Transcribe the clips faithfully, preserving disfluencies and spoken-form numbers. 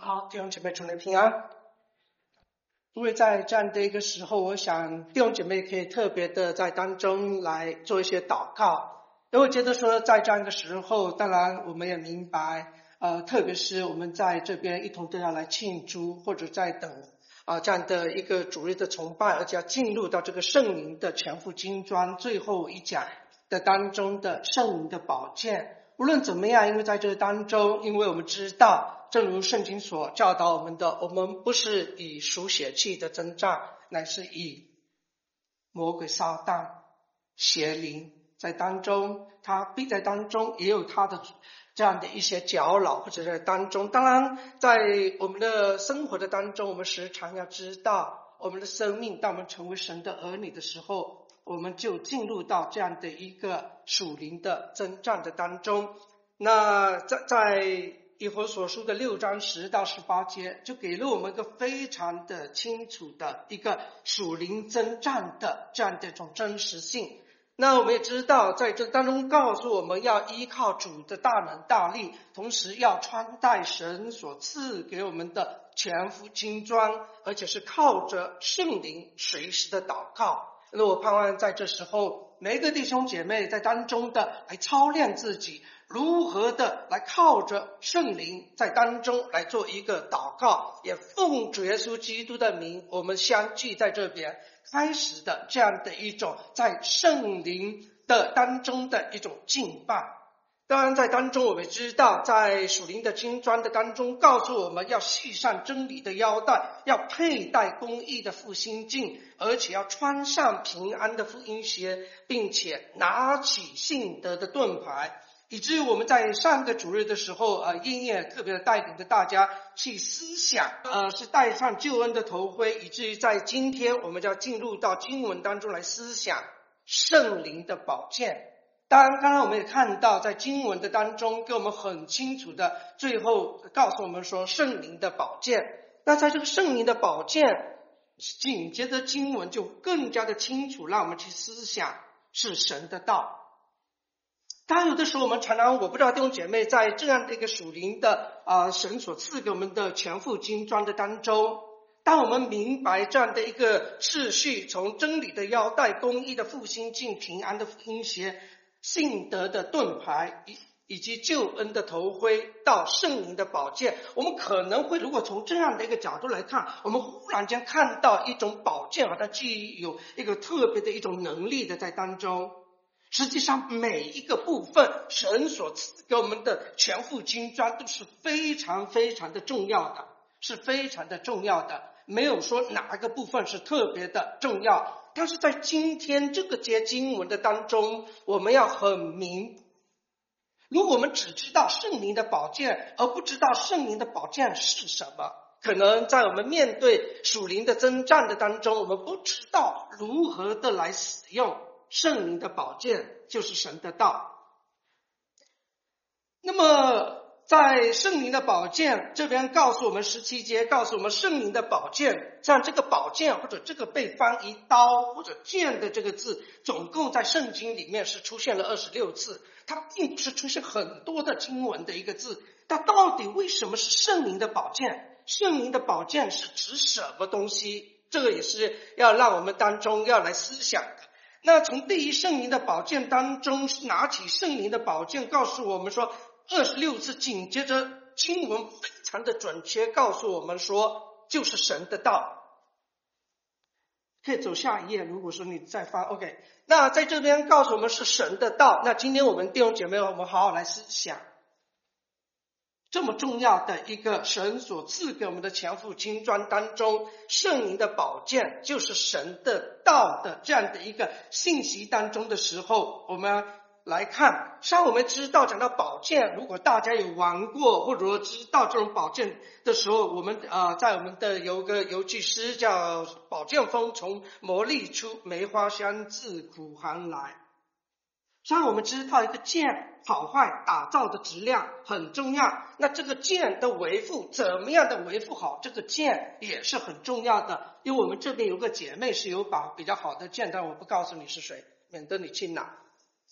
好，弟兄姐妹，主内平安。因为在这样的一个时候，我想弟兄姐妹可以特别的在当中来做一些祷告。因为我觉得说在这样一个时候，当然我们也明白，呃，特别是我们在这边一同都要来庆祝，或者在等啊、呃、这样的一个主日的崇拜，而且要进入到这个圣灵的全副金装最后一讲的当中的圣灵的宝剑。无论怎么样，因为在这当中，因为我们知道，正如圣经所教导我们的，我们不是以属血气的征战，乃是以魔鬼撒旦邪灵在当中，他必在当中也有他的这样的一些搅扰，或者在当中。当然在我们的生活的当中，我们时常要知道，我们的生命当我们成为神的儿女的时候，我们就进入到这样的一个属灵的征战的当中。那在在以弗所书的六章十到十八节，就给了我们一个非常的清楚的一个属灵征战的这样的一种真实性。那我们也知道，在这当中告诉我们要依靠主的大能大力，同时要穿戴神所赐给我们的全副金装，而且是靠着圣灵随时的祷告。那我盼望在这时候，每一个弟兄姐妹在当中的来操练自己，如何的来靠着圣灵在当中来做一个祷告，也奉主耶稣基督的名，我们相聚在这边，开始的这样的一种在圣灵的当中的一种敬拜。当然在当中我们知道，在属灵的金装的当中告诉我们要系上真理的腰带，要佩戴公义的复兴镜，而且要穿上平安的福音鞋，并且拿起信德的盾牌。以至于我们在上个主日的时候，呃，音乐特别的带领着大家去思想，呃，是戴上救恩的头盔，以至于在今天我们就要进入到经文当中来思想圣灵的宝剑。当然，刚刚我们也看到，在经文的当中，给我们很清楚的，最后告诉我们说圣灵的宝剑。那在这个圣灵的宝剑，紧接着经文就更加的清楚，让我们去思想是神的道。当然有的时候我们常常，我不知道弟兄姐妹在这样的一个属灵的啊、呃、神所赐给我们的全副金装的当中，当我们明白这样的一个次序，从真理的腰带、公义的复兴镜、平安的福音鞋、信德的盾牌以以及救恩的头盔到圣灵的宝剑，我们可能会如果从这样的一个角度来看，我们忽然间看到一种宝剑好像具有一个特别的一种能力的在当中。实际上每一个部分神所赐给我们的全副金装都是非常非常的重要的，是非常的重要的，没有说哪一个部分是特别的重要。但是在今天这个节经文的当中，我们要很明，如果我们只知道圣灵的宝剑，而不知道圣灵的宝剑是什么，可能在我们面对属灵的征战的当中，我们不知道如何的来使用圣灵的宝剑，就是神的道。那么在圣灵的宝剑这边告诉我们十七节，告诉我们圣灵的宝剑，像这个宝剑或者这个被翻译刀或者剑的这个字，总共在圣经里面是出现了二十六次，它并不是出现很多的经文的一个字。它到底为什么是圣灵的宝剑？圣灵的宝剑是指什么东西？这个也是要让我们当中要来思想的。那从第一圣灵的宝剑当中拿起圣灵的宝剑，告诉我们说二十六次，紧接着经文非常的准确告诉我们说就是神的道。可以走下一页，如果说你再翻 OK。 那在这边告诉我们是神的道，那今天我们弟兄姐妹我们好好来思想这么重要的一个神所赐给我们的全副金装当中，圣灵的宝剑就是神的道的这样的一个信息当中的时候，我们来看，像我们知道讲到宝剑，如果大家有玩过或者说知道这种宝剑的时候，我们呃在我们的有个有句诗叫宝剑锋从磨砺出，梅花香自苦寒来。像我们知道一个剑好坏打造的质量很重要，那这个剑的维护怎么样的维护好这个剑也是很重要的。因为我们这边有个姐妹是有把比较好的剑，但我不告诉你是谁，免得你去拿。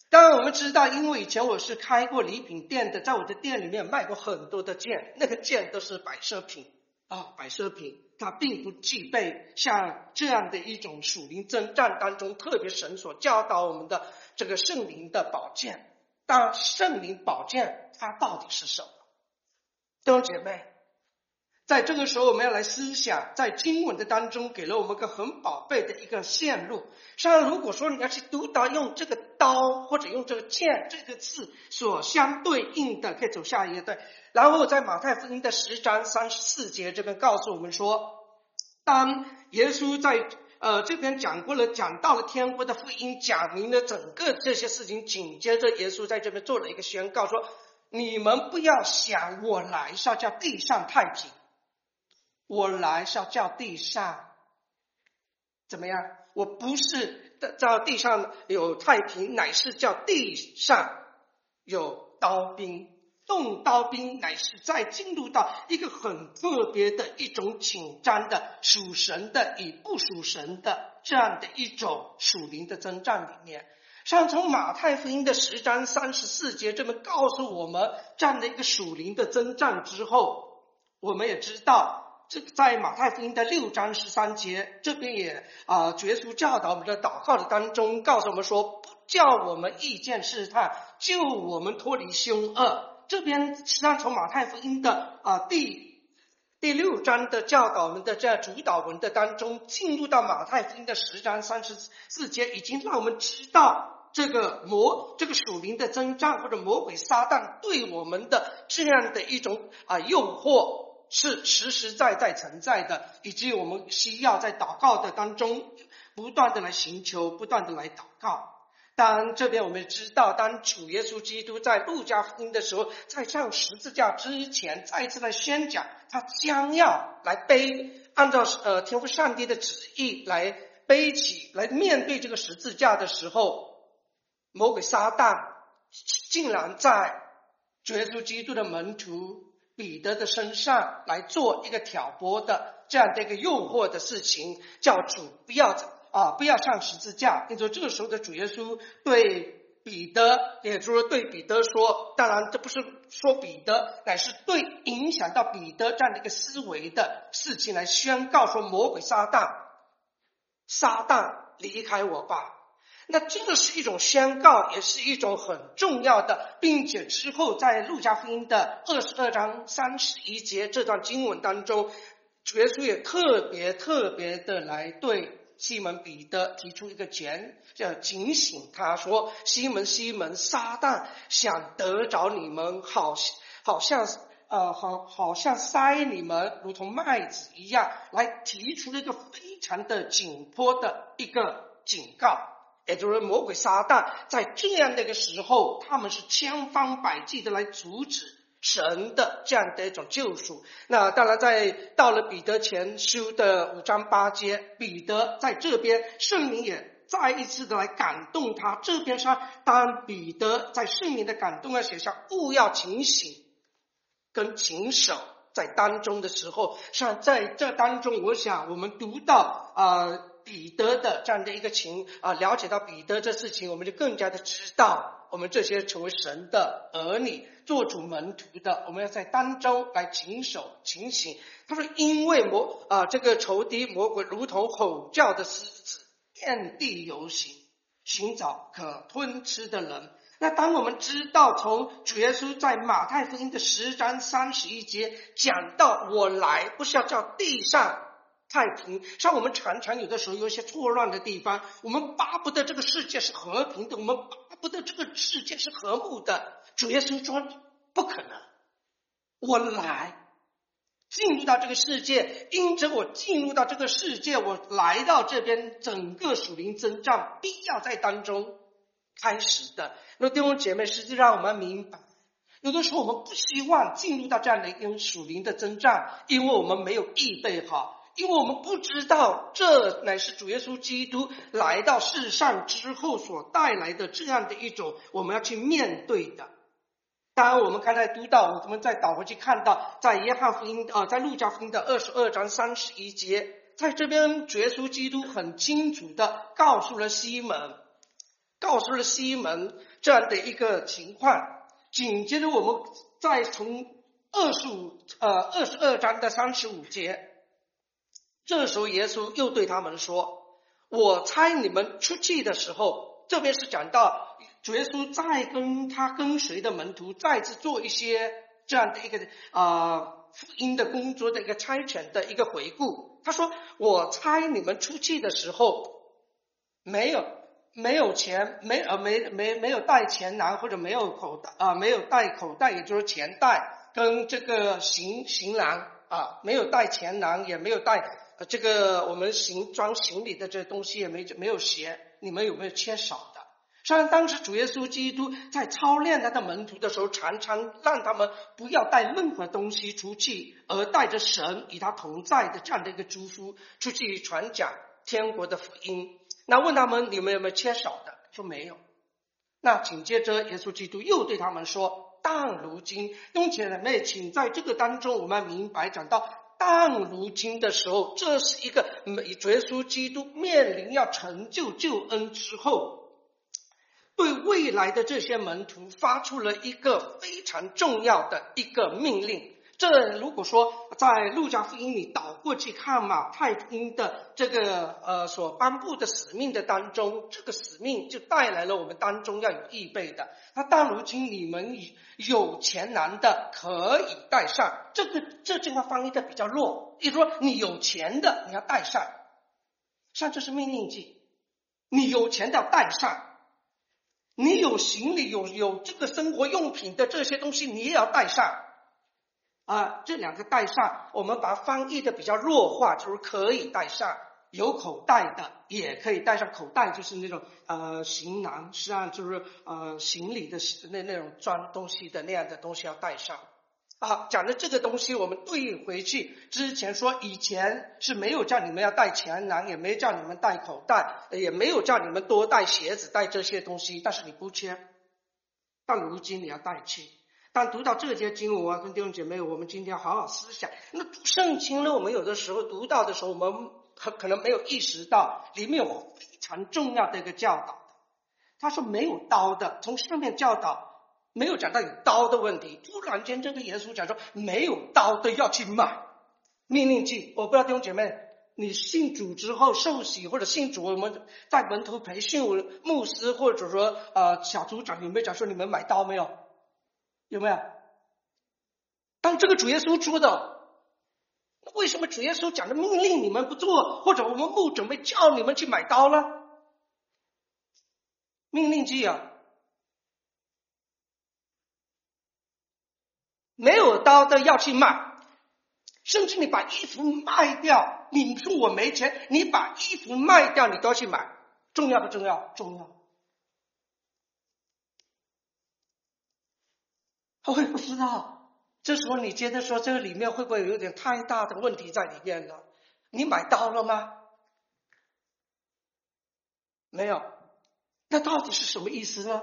当然我们知道，因为以前我是开过礼品店的，在我的店里面卖过很多的剑，那个剑都是摆设品啊，摆设品，它并不具备像这样的一种属灵征战当中特别神所教导我们的这个圣灵的宝剑。但圣灵宝剑它到底是什么？弟兄姐妹，在这个时候我们要来思想，在经文的当中给了我们个很宝贝的一个线路。像如果说你要去读到用这个刀或者用这个剑这个字所相对应的，可以走下一页。然后在马太福音的十章三十四节这边告诉我们说，当耶稣在呃这边讲过了，讲到了天国的福音，讲明了整个这些事情，紧接着耶稣在这边做了一个宣告，说你们不要想我来是要叫地上太平，我来是要叫地上怎么样？我不是叫地上有太平，乃是叫地上有刀兵。动刀兵乃是在进入到一个很特别的一种紧张的属神的与不属神的这样的一种属灵的征战里面。像从马太福音的十章三十四节这么告诉我们这样的一个属灵的征战之后，我们也知道这在马太福音的六章十三节这边也啊，耶稣教导我们的祷告的当中告诉我们说，不叫我们遇见试探，救我们脱离凶恶。这边实际上从马太福音的啊第第六章的教导我们的这样主导文的当中，进入到马太福音的十章三十四节，已经让我们知道这个魔这个属灵的征战或者魔鬼撒旦对我们的这样的一种啊诱惑是实实在在存在的，以及我们需要在祷告的当中不断的来寻求，不断的来祷告。当这边我们知道，当主耶稣基督在路加福音的时候，在上十字架之前再一次来宣讲他将要来背按照呃天父上帝的旨意来背起来面对这个十字架的时候，魔鬼撒旦竟然在主耶稣基督的门徒彼得的身上来做一个挑拨的这样的一个诱惑的事情，叫主不要啊，不要上十字架。因此这个时候的主耶稣对彼得，也就是说对彼得说，当然这不是说彼得，乃是对影响到彼得这样的一个思维的事情来宣告说，魔鬼撒旦，撒旦离开我吧。那这个是一种宣告，也是一种很重要的，并且之后在路加福音的二十二章三十一节这段经文当中，主耶稣也特别特别的来对西门彼得提出一个警叫警醒他说，西门西门，撒旦想得着你们，好好像呃好好像塞你们如同麦子一样，来提出了一个非常的紧迫的一个警告。也就是魔鬼撒旦在这样的一个时候，他们是千方百计的来阻止神的这样的一种救赎。那当然在到了彼得前书的五章八节，彼得在这边圣灵也再一次的来感动他，这边上当彼得在圣灵的感动要写下勿要警醒跟谨守在当中的时候，像在这当中，我想我们读到呃彼得的这样的一个情啊、呃，了解到彼得这事情，我们就更加的知道，我们这些成为神的儿女、做主门徒的，我们要在当中来谨守、警醒。他说：“因为魔啊、呃，这个仇敌魔鬼如同吼叫的狮子，遍地游行，寻找可吞吃的人。”那当我们知道从主耶稣在马太福音的十章三十一节讲到我来不是要叫地上太平，像我们常常有的时候有一些错乱的地方，我们巴不得这个世界是和平的，我们巴不得这个世界是和睦的。主耶稣说不可能，我来进入到这个世界，因着我进入到这个世界，我来到这边，整个属灵征战必要在当中开始的。那弟兄姐妹，实际让我们明白，有的时候我们不希望进入到这样的一个属灵的征战，因为我们没有预备好，因为我们不知道这乃是主耶稣基督来到世上之后所带来的这样的一种我们要去面对的。当然我们刚才读到，我们再倒回去看到在约翰福音呃，在路加福音的二十二章三十一节，在这边主耶稣基督很清楚的告诉了西门， 告诉了西门这样的一个情况。紧接着我们再从二十五呃二十二章的三十五节，这时候耶稣又对他们说，我差你们出去的时候，这边是讲到主耶稣再跟他跟随的门徒再次做一些这样的一个呃福音的工作的一个差遣的一个回顾。他说，我差你们出去的时候，没有没有钱，没呃没没没有带钱囊，或者没有口袋啊、呃，没有带口袋，也就是钱袋跟这个行行囊啊，没有带钱囊，也没有带呃这个我们行装行李的这东西，也没没有鞋，你们有没有缺少的？虽然当时主耶稣基督在操练他的门徒的时候，常常让他们不要带任何东西出去，而带着神与他同在的这样的一个祝福出去传讲天国的福音。那问他们，你们有没有缺少的？说没有。那紧接着耶稣基督又对他们说，但如今弟兄姐妹，请在这个当中我们明白，讲到但如今的时候，这是一个主耶稣基督面临要成就救恩之后，对未来的这些门徒发出了一个非常重要的一个命令。这如果说在路加福音里倒过去看马太福音的这个呃所颁布的使命的当中，这个使命就带来了我们当中要有预备的。那但如今你们有钱囊的可以带上，这个这句话翻译的比较弱，也就是说你有钱的你要带上，像这是命令句，你有钱的要带上，你有行李有有这个生活用品的这些东西你也要带上。啊，这两个带上，我们把它翻译的比较弱化，就是可以带上，有口袋的也可以带上。口袋就是那种呃行囊，实际上就是呃行李的那那种装东西的那样的东西要带上。啊，讲的这个东西，我们对应回去之前说，以前是没有叫你们要带钱囊，也没有叫你们带口袋，也没有叫你们多带鞋子，带这些东西，但是你不缺，但如今你要带去。但读到这节经文，我要跟弟兄姐妹，我们今天要好好思想。那读圣经呢，我们有的时候读到的时候，我们可能没有意识到里面有非常重要的一个教导。他说没有刀的，从上面教导没有讲到有刀的问题，突然间这个耶稣讲说没有刀的要去买。命令句，我不知道弟兄姐妹，你信主之后受洗或者信主，我们在门徒培训牧师或者说呃小组长有没有讲说你们买刀没有？有没有？当这个主耶稣说的，为什么主耶稣讲的命令你们不做，或者我们不准备叫你们去买刀呢？命令句啊，没有刀的要去买，甚至你把衣服卖掉，你说我没钱，你把衣服卖掉，你都要去买，重要不重要？重要。我也不知道，这时候你觉得说这个里面会不会有点太大的问题在里面了？你买刀了吗？没有。那到底是什么意思呢？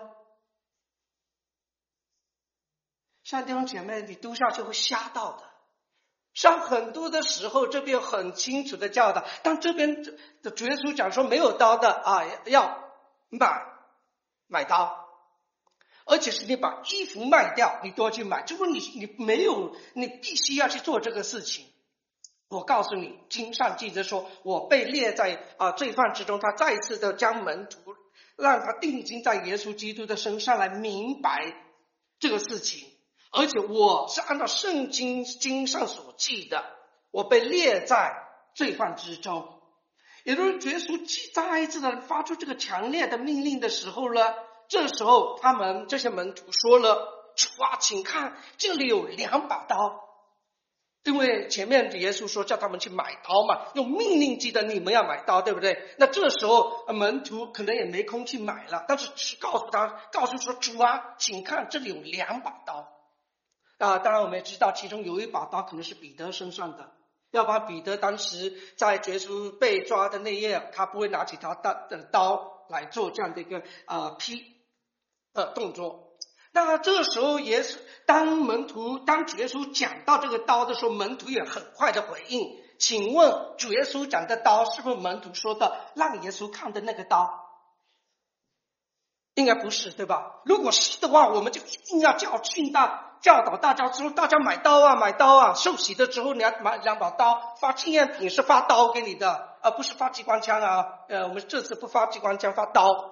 像弟兄姐妹，你读下去会吓到的。像很多的时候，这边很清楚的教导，但这边的主耶稣讲说没有刀的啊，要买买刀。而且是你把衣服卖掉，你都要去买，就说你你没有，你必须要去做这个事情。我告诉你，经上记着说，我被列在啊罪犯之中。他再一次的将门徒让他定睛在耶稣基督的身上来明白这个事情。而且我是按照圣经经上所记的，我被列在罪犯之中。也就是耶稣再一次的发出这个强烈的命令的时候呢，这时候他们这些门徒说了，主啊，请看这里有两把刀。因为前面耶稣说叫他们去买刀嘛，用命令记得你们要买刀，对不对？那这时候门徒可能也没空去买了，但是只告诉他，告诉说主啊，请看这里有两把刀。啊，当然我们也知道其中有一把刀可能是彼得身上的，要不然彼得当时在耶稣被抓的那夜，他不会拿起他的刀来做这样的一个呃劈呃动作。那这个时候耶稣当门徒当主耶稣讲到这个刀的时候，门徒也很快的回应。请问主耶稣讲的刀是不是门徒说的让耶稣看的那个刀？ 应该不是，对吧？如果是的话，我们就一定要教训大教导大家说，大家买刀啊，买刀啊！受洗的时候你要买两把刀，发纪念品是发刀给你的，而不是发机关枪啊。呃，我们这次不发机关枪，发刀。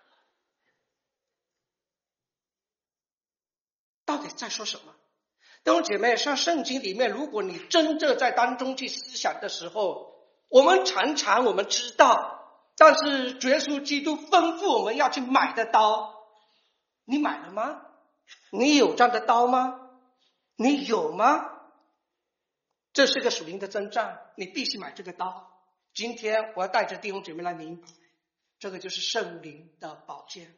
到底在说什么？弟兄姐妹，像圣经里面，如果你真正在当中去思想的时候，我们常常我们知道，但是主耶稣基督吩咐我们要去买的刀，你买了吗？你有这样的刀吗？你有吗？这是个属灵的征战，你必须买这个刀。今天我要带着弟兄姐妹来明白，这个就是圣灵的宝剑。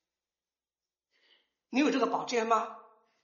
你有这个宝剑吗？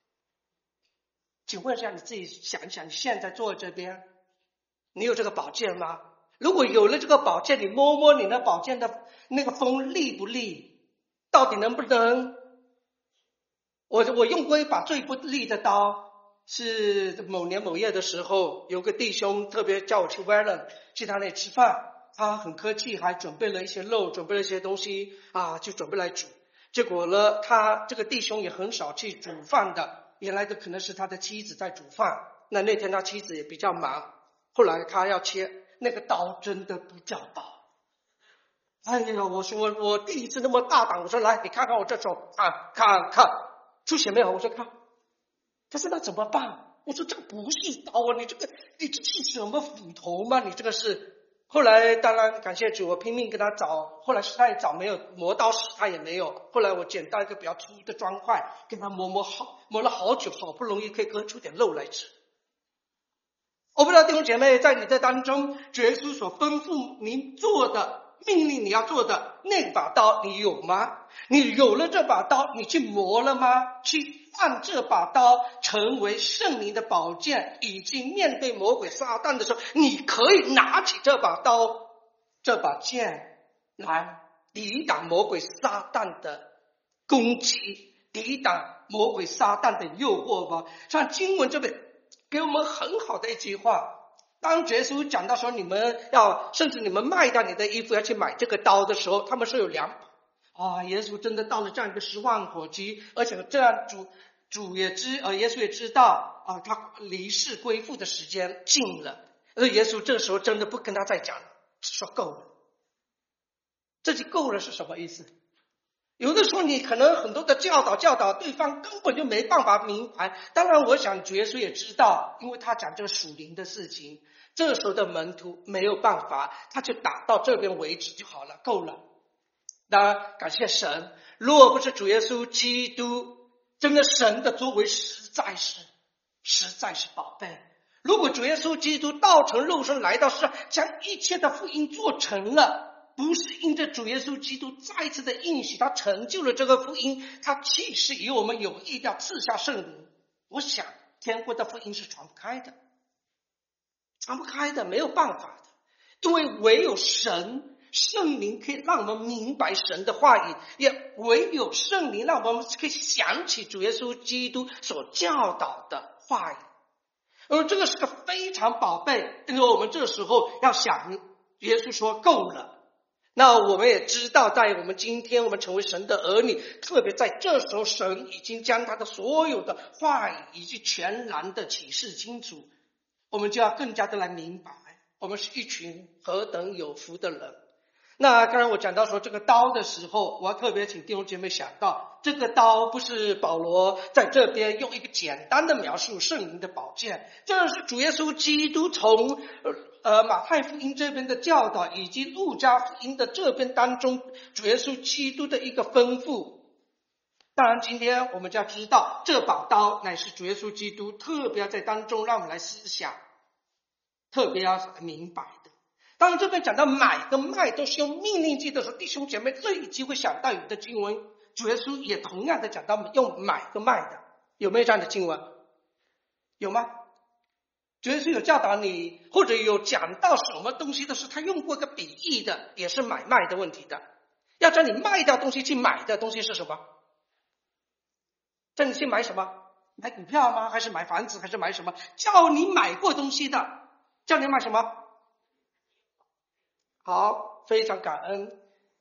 请问一下，你自己想一想，你现在坐在这边，你有这个宝剑吗？如果有了这个宝剑，你摸摸你那宝剑的那个锋利不利？到底能不能？我我用过一把最不利的刀，是某年某月的时候，有个弟兄特别叫我去 Wellen 去他那里吃饭，他很客气，还准备了一些肉，准备了一些东西啊，就准备来煮。结果呢，他这个弟兄也很少去煮饭的。原来的可能是他的妻子在煮饭，那那天他妻子也比较忙，后来他要切，那个刀真的不叫刀。哎呀，我说我第一次那么大胆，我说来你看看我这手，看看看出血没有？我说看，他说那怎么办？我说这个不是刀啊，你这个你这是什么斧头吗？你这个是。后来当然感谢主，我拼命跟他找，后来实在找没有，磨刀石他也没有。后来我捡到一个比较粗的砖块，跟他磨磨好，磨了好久，好不容易可以割出点肉来吃。我不知道弟兄姐妹，在你的当中，主耶稣所吩咐您做的命令你要做的那把刀，你有吗？你有了这把刀，你去磨了吗？去让这把刀成为圣灵的宝剑，以及面对魔鬼撒旦的时候，你可以拿起这把刀，这把剑来抵挡魔鬼撒旦的攻击，抵挡魔鬼撒旦的诱惑吧。像经文这边给我们很好的一句话，当耶稣讲到说你们要，甚至你们卖掉你的衣服要去买这个刀的时候，他们是有两把。啊，耶稣真的到了这样一个十万火急，而且这样主主也知，呃，耶稣也知道啊，他离世归父的时间近了。而耶稣这时候真的不跟他再讲了，说够了。这句够了是什么意思？有的时候你可能很多的教导教导对方根本就没办法明白。当然我想主耶稣也知道，因为他讲这个属灵的事情，这时候的门徒没有办法，他就打到这边为止就好了，够了。当然感谢神，若不是主耶稣基督，真的神的作为实在是实在是宝贝。如果主耶稣基督道成肉身来到世上，将一切的福音做成了，不是因着主耶稣基督再一次的应许，他成就了这个福音，他既是与我们有意要赐下圣灵，我想天国的福音是传不开的，传不开的，没有办法的，因为唯有神圣灵可以让我们明白神的话语，也唯有圣灵让我们可以想起主耶稣基督所教导的话语。而这个是个非常宝贝，因为我们这时候要想，耶稣说够了。那我们也知道，在我们今天我们成为神的儿女，特别在这时候，神已经将他的所有的话语以及全然的启示清楚，我们就要更加的来明白，我们是一群何等有福的人。那刚才我讲到说这个刀的时候，我要特别请弟兄姐妹想到，这个刀不是保罗在这边用一个简单的描述圣灵的宝剑，这是主耶稣基督从呃马太福音这边的教导，以及路加福音的这边当中，主耶稣基督的一个吩咐。当然今天我们就要知道，这把刀乃是主耶稣基督特别要在当中让我们来思想，特别要明白的。当然这边讲到买跟卖都是用命令记的时候，弟兄姐妹立即会想到有的经文，主耶稣也同样的讲到用买跟卖的，有没有这样的经文？有吗？主耶稣有教导你，或者有讲到什么东西的时候，他用过一个比喻的，也是买卖的问题的。要叫你卖掉东西去买的东西是什么？叫你去买什么？买股票吗？还是买房子？还是买什么？叫你买过东西的，叫你买什么？好，非常感恩。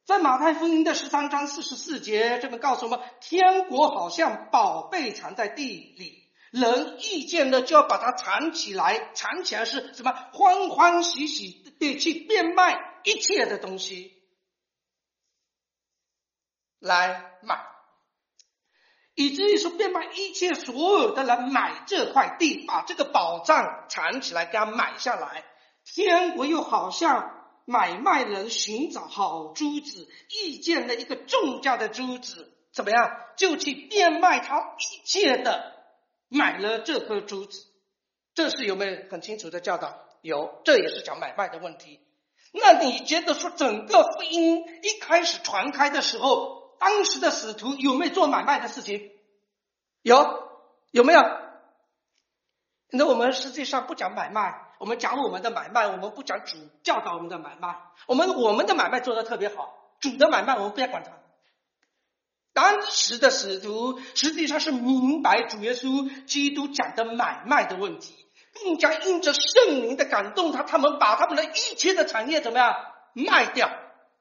在马太福音的十三章四十四节，这边告诉我们，天国好像宝贝藏在地里，人遇见了就要把它藏起来，藏起来是什么？欢欢喜喜的去变卖一切的东西来买，以至于说变卖一切所有的人买这块地，把这个宝藏藏起来，给它买下来。天国又好像买卖人寻找好珠子，遇见了一个重价的珠子，怎么样？就去变卖他一切的，买了这颗珠子。这是有没有很清楚的教导？有，这也是讲买卖的问题。那你觉得说整个福音一开始传开的时候，当时的使徒有没有做买卖的事情？有，有没有？那我们实际上不讲买卖，我们讲我们的买卖，我们不讲主教导我们的买卖。我们我们的买卖做得特别好，主的买卖我们不要管它。当时的使徒实际上是明白主耶稣基督讲的买卖的问题，更加因着圣灵的感动，他他们把他们的一切的产业怎么样卖掉。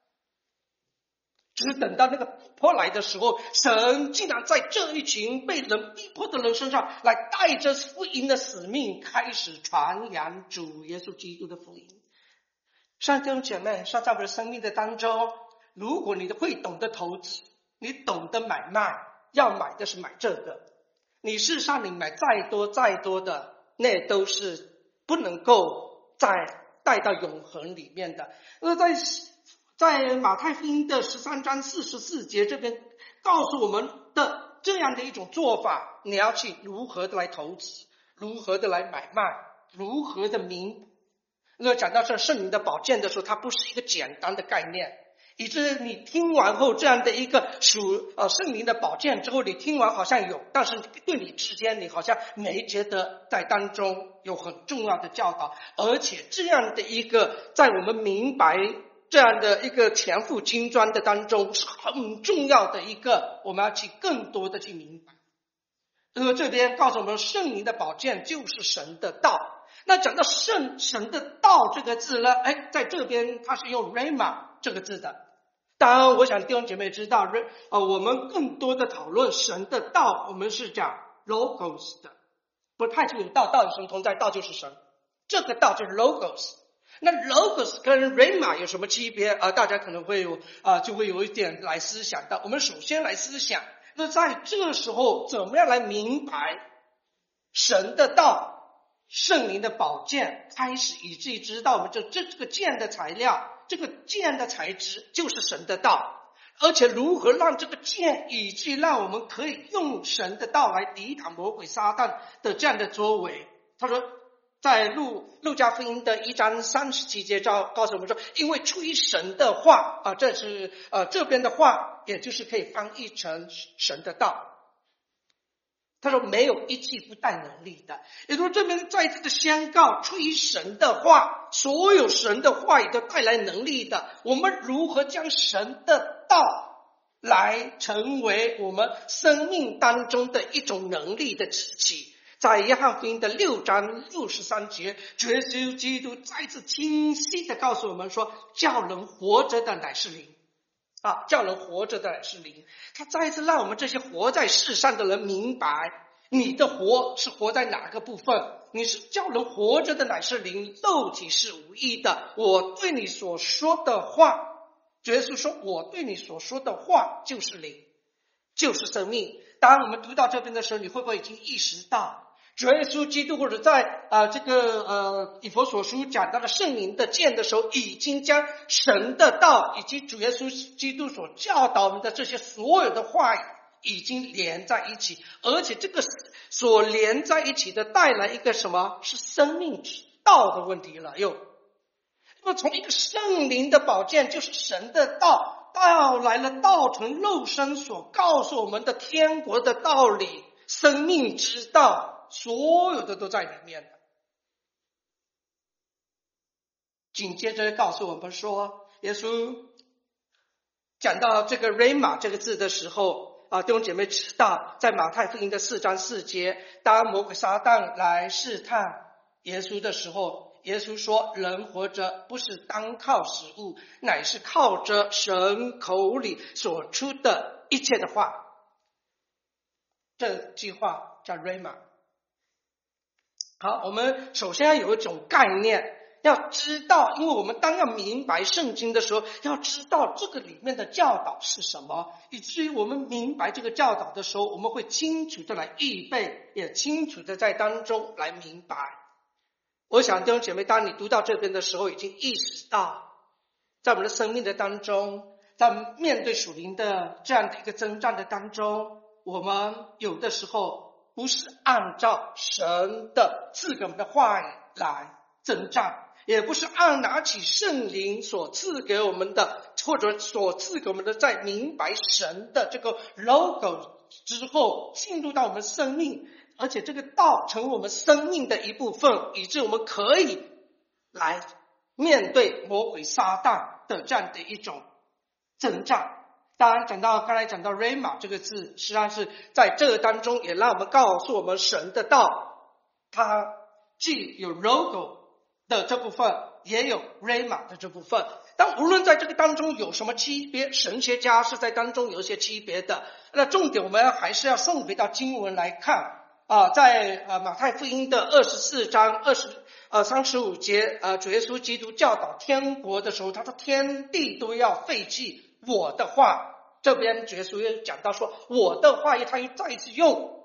只是等到那个逼迫来的时候，神竟然在这一群被人逼迫的人身上，来带着福音的使命，开始传扬主耶稣基督的福音。上弟兄姐妹，上在我们的生命的当中，如果你会懂得投资，你懂得买卖，要买的是买这个，你事实上你买再多再多的，那都是不能够再带到永恒里面的。而在在马太福音的十三章四十四节这边告诉我们的这样的一种做法，你要去如何的来投资，如何的来买卖，如何的明白。那讲到这圣灵的宝剑的时候，它不是一个简单的概念，以致你听完后这样的一个属呃圣灵的宝剑之后，你听完好像有，但是对你之间你好像没觉得在当中有很重要的教导，而且这样的一个在我们明白这样的一个前赴金砖的当中是很重要的一个，我们要去更多的去明白。而这边告诉我们，圣灵的宝剑就是神的道。那讲到圣神的道这个字呢，哎，在这边它是用 Rhema 这个字的。当然我想弟兄姐妹知道，呃，我们更多的讨论神的道，我们是讲 Logos 的，不太清楚道，道与神同在，道就是神，这个道就是 Logos。那 Logos 跟 Rhema 有什么区别？呃，大家可能会有啊、呃，就会有一点来思想的。我们首先来思想，那在这时候怎么样来明白神的道、圣灵的宝剑，开始以至于知道我们这这这个剑的材料，这个剑的材质就是神的道，而且如何让这个剑以至于让我们可以用神的道来抵挡魔鬼撒旦的这样的作为。他说在路路加福音的一章三十七节告告诉我们说，因为出于神的话啊，这是呃这边的话，也就是可以翻译成神的道。他说没有一气不带能力的，也就是这边再次的宣告，出于神的话，所有神的话语都带来能力的。我们如何将神的道来成为我们生命当中的一种能力的支起？在约翰福音的六章六十三节，主耶稣基督再次清晰的告诉我们说，叫人活着的乃是灵啊，叫人活着的乃是灵。他再一次让我们这些活在世上的人明白，你的活是活在哪个部分？你是叫人活着的乃是灵，肉体是无益的。我对你所说的话，主耶稣说，我对你所说的话就是灵，就是生命。当我们读到这边的时候，你会不会已经意识到，主耶稣基督或者在啊、呃、这个呃以弗所书讲到的圣灵的剑的时候，已经将神的道以及主耶稣基督所教导我们的这些所有的话语已经连在一起，而且这个所连在一起的带来一个什么？是生命之道的问题了又。那么从一个圣灵的宝剑，就是神的道，带来了道成肉身所告诉我们的天国的道理，生命之道，所有的都在里面的。紧接着告诉我们说，耶稣讲到这个 Rhema 这个字的时候啊，弟兄姐妹知道，在马太福音的四章四节，当魔鬼撒旦来试探耶稣的时候， 耶稣说，人活着不是单靠食物，乃是靠着神口里所出的一切的话。这句话叫 Rhema。 好，我们首先要有一种概念，要知道，因为我们当要明白圣经的时候，要知道这个里面的教导是什么，以至于我们明白这个教导的时候，我们会清楚的来预备，也清楚的在当中来明白。我想弟兄姐妹，当你读到这边的时候，已经意识到在我们的生命的当中，在面对属灵的这样的一个征战的当中，我们有的时候不是按照神的赐给我们的话语来征战，也不是按拿起圣灵所赐给我们的，或者所赐给我们的，在明白神的这个 logo 之后进入到我们生命，而且这个道成为我们生命的一部分，以致我们可以来面对魔鬼撒旦的这样的一种征战。当然讲到刚才讲到 Rhema 这个字，实际上是在这个当中也让我们告诉我们神的道，它既有 logo 的这部分，也有 Rhema 的这部分。但无论在这个当中有什么区别，神学家是在当中有一些区别的。那重点我们还是要送回到经文来看啊，在呃马太福音的二十四章二十呃三十五节，呃主耶稣基督教导天国的时候，他说天地都要废弃我的话。这边主耶稣又讲到说我的话，他又再一次用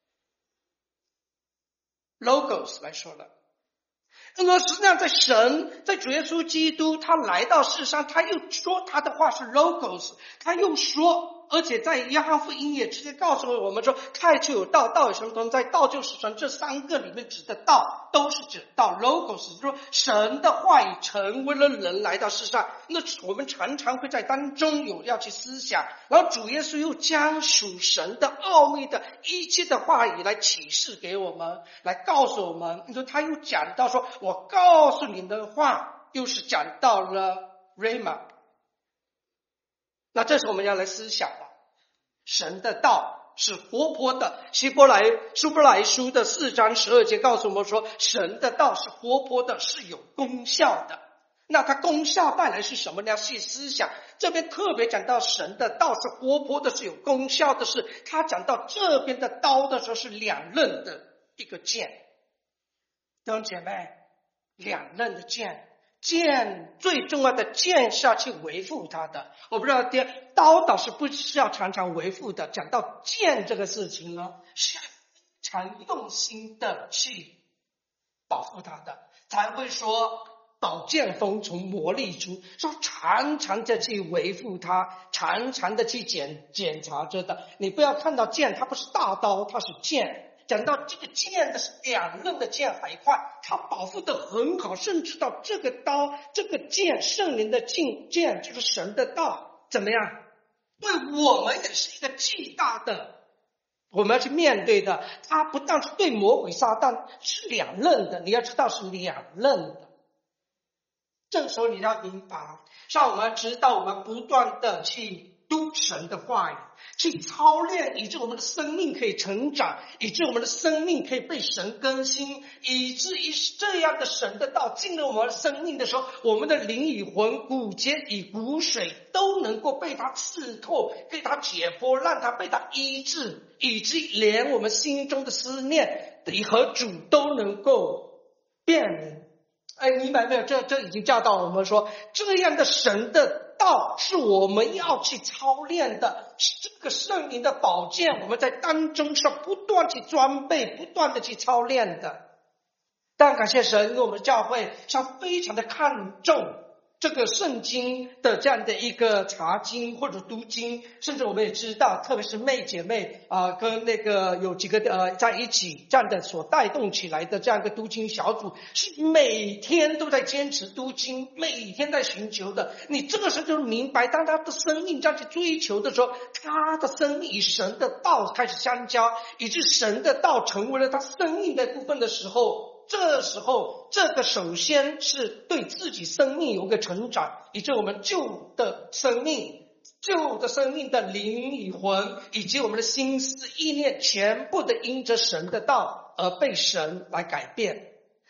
logos 来说了。那么实际上在神，在主耶稣基督他来到世上，他又说他的话是 logos， 他又说，而且在约翰福音也直接告诉我们说，太初有道，道与神同在，道就是神。这三个里面指的道都是指道 logos， 就是说神的话语成为了人来到世上。那我们常常会在当中有要去思想，然后主耶稣又将属神的奥秘的一切的话语来启示给我们，来告诉我们。你说他又讲到说，我告诉你的话，又是讲到了 Rhema。那这时候我们要来思想了，神的道是活泼的。希伯来希伯来书的四章十二节告诉我们说，神的道是活泼的，是有功效的。那它功效带来是什么呢？要细思想。这边特别讲到神的道是活泼的，是有功效的，是他讲到这边的刀的时候是两刃的一个剑。弟兄姐妹，两刃的剑，剑最重要的剑是要去维护它的。我不知道刀倒是不需要常常维护的，讲到剑这个事情呢，是要非常用心的去保护它的，才会说宝剑锋从磨砺出，说常常的去维护它，常常的去检检查着的。你不要看到剑，它不是大刀，它是剑。讲到这个剑的是两刃的剑还快，它保护得很好，甚至到这个刀这个剑圣灵的剑剑就是神的道，怎么样？对我们也是一个巨大的我们要去面对的。它不但是对魔鬼撒旦是两刃的，你要知道是两刃的。这个时候你要明白，让我们知道我们不断的去读神的话语，去操练，以致我们的生命可以成长，以致我们的生命可以被神更新，以至于这样的神的道进入我们的生命的时候，我们的灵与魂、骨节与骨髓都能够被它刺透，被它解剖，让它被它医治，以至于连我们心中的思念和主都能够辨明。哎，明白没有？这这已经教导我们说，这样的神的道是我们要去操练的，是这个圣灵的宝剑，我们在当中是不断去装备，不断的去操练的。但感谢神，因为我们教会上非常的看重这个圣经的这样的一个查经或者读经，甚至我们也知道，特别是妹姐妹啊、呃，跟那个有几个呃在一起这样的所带动起来的这样一个读经小组，是每天都在坚持读经，每天在寻求的。你这个时候就明白，当他的生命这样去追求的时候，他的生命与神的道开始相交，以致神的道成为了他生命的部分的时候，这时候这个首先是对自己生命有一个成长，以致我们旧的生命旧的生命的灵与魂以及我们的心思意念全部的因着神的道而被神来改变。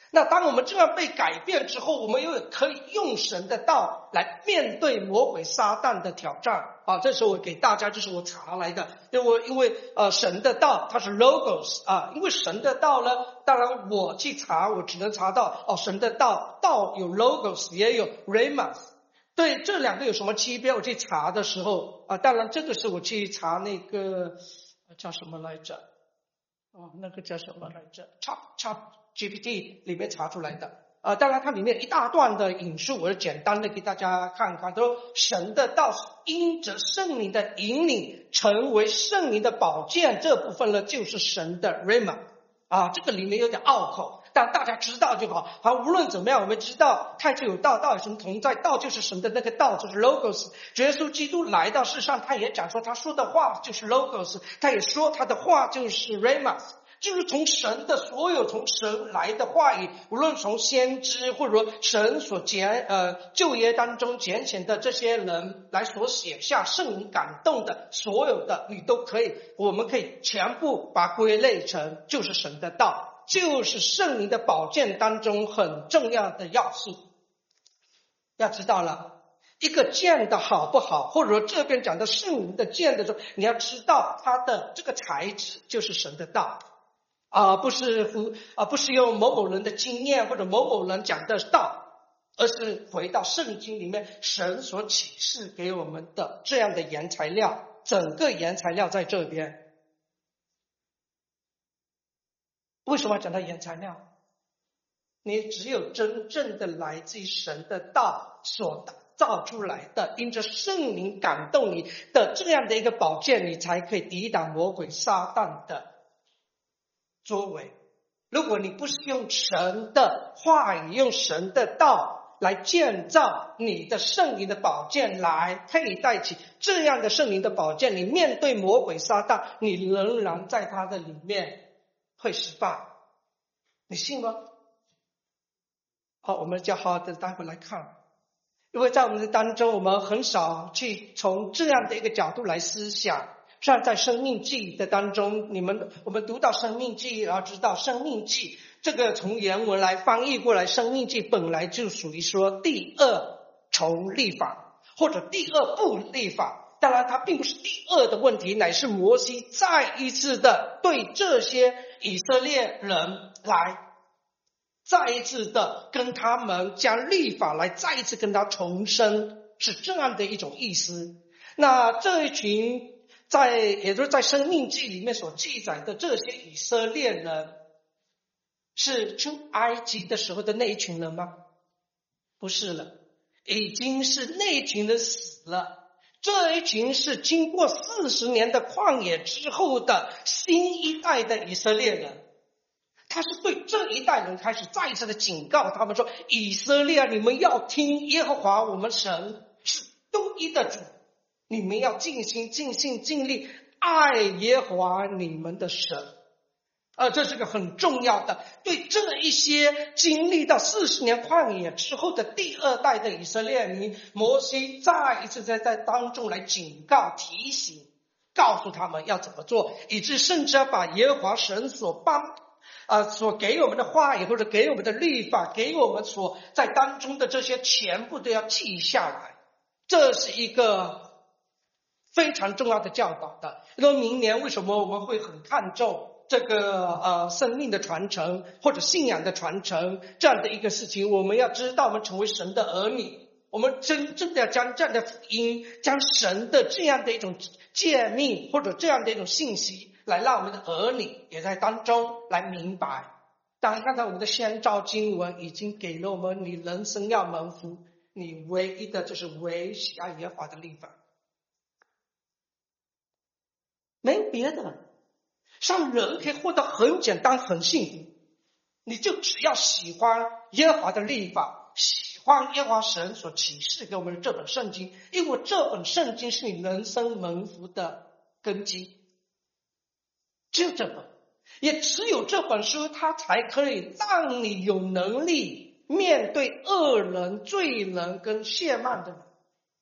那当我们这样被改变之后，我们又可以用神的道来面对魔鬼撒旦的挑战啊！这是我给大家，这是我查来的，因为因为呃神的道它是 logos 啊，因为神的道呢，当然我去查，我只能查到哦神的道道有 logos 也有 rhema， 对这两个有什么区别？我去查的时候啊，当然这个是我去查那个叫什么来着？哦，那个叫什么来着 ？Chat Chat G P T 里面查出来的。呃，当然它里面一大段的引述，我就简单的给大家看看。他说，神的道因着圣灵的引领，成为圣灵的宝剑，这部分呢就是神的 Rhema 啊，这个里面有点拗口，但大家知道就好。好，无论怎么样，我们知道太初有道，道与神同在，道就是神的那个道，就是 Logos。耶稣基督来到世上，他也讲说他说的话就是 Logos， 他也说他的话就是 Rhema。就是从神的所有从神来的话语，无论从先知或者说神所拣呃旧约当中拣选的这些人来所写下圣灵感动的所有的，你都可以，我们可以全部把归类成就是神的道，就是圣灵的宝剑当中很重要的要素。要知道了，一个剑的好不好，或者说这边讲的圣灵的剑的时候，你要知道它的这个材质就是神的道。啊、呃，不是啊、呃，不是用某某人的经验或者某某人讲的道，而是回到圣经里面神所启示给我们的这样的原材料，整个原材料在这边。为什么要讲到原材料？你只有真正的来自于神的道所打造出来的，因着圣灵感动你的这样的一个宝剑，你才可以抵挡魔鬼撒旦的作为。如果你不是用神的话语，用神的道来建造你的圣灵的宝剑，来佩戴起这样的圣灵的宝剑，你面对魔鬼撒旦，你仍然在他的里面会失败，你信吗？好，我们就好好的待会来看。因为在我们的当中，我们很少去从这样的一个角度来思想。像在生命记的当中，你们我们读到生命记，然后知道生命记这个从原文来翻译过来，生命记本来就属于说第二重立法或者第二步立法。当然它并不是第二的问题，乃是摩西再一次的对这些以色列人来再一次的跟他们将律法来再一次跟他重生，是这样的一种意思。那这一群在也就是在生命记里面所记载的这些以色列人，是出埃及的时候的那一群人吗？不是了，已经是那一群人死了。这一群是经过四十年的旷野之后的新一代的以色列人。他是对这一代人开始再一次的警告他们说，以色列你们要听耶和华我们神是独一的主，你们要尽心尽性尽力爱耶和华你们的神。呃，这是个很重要的，对这一些经历到四十年旷野之后的第二代的以色列民，摩西再一次在在当中来警告提醒，告诉他们要怎么做，以致甚至要把耶和华神所颁啊、呃，所给我们的话语或者给我们的律法，给我们所在当中的这些全部都要记下来。这是一个非常重要的教导的。那么明年为什么我们会很看重这个呃生命的传承或者信仰的传承这样的一个事情？我们要知道我们成为神的儿女，我们真正的要将这样的福音，将神的这样的一种诫命或者这样的一种信息来让我们的儿女也在当中来明白。当然刚才我们的宣召经文已经给了我们，你人生要蒙福，你唯一的就是唯喜爱耶和华的律法，没有别的。让人可以获得很简单很幸福，你就只要喜欢耶和华的律法，喜欢耶和华神所启示给我们的这本圣经，因为这本圣经是你人生蒙福的根基。只有这本，也只有这本书，它才可以让你有能力面对恶人、罪人跟亵慢的人。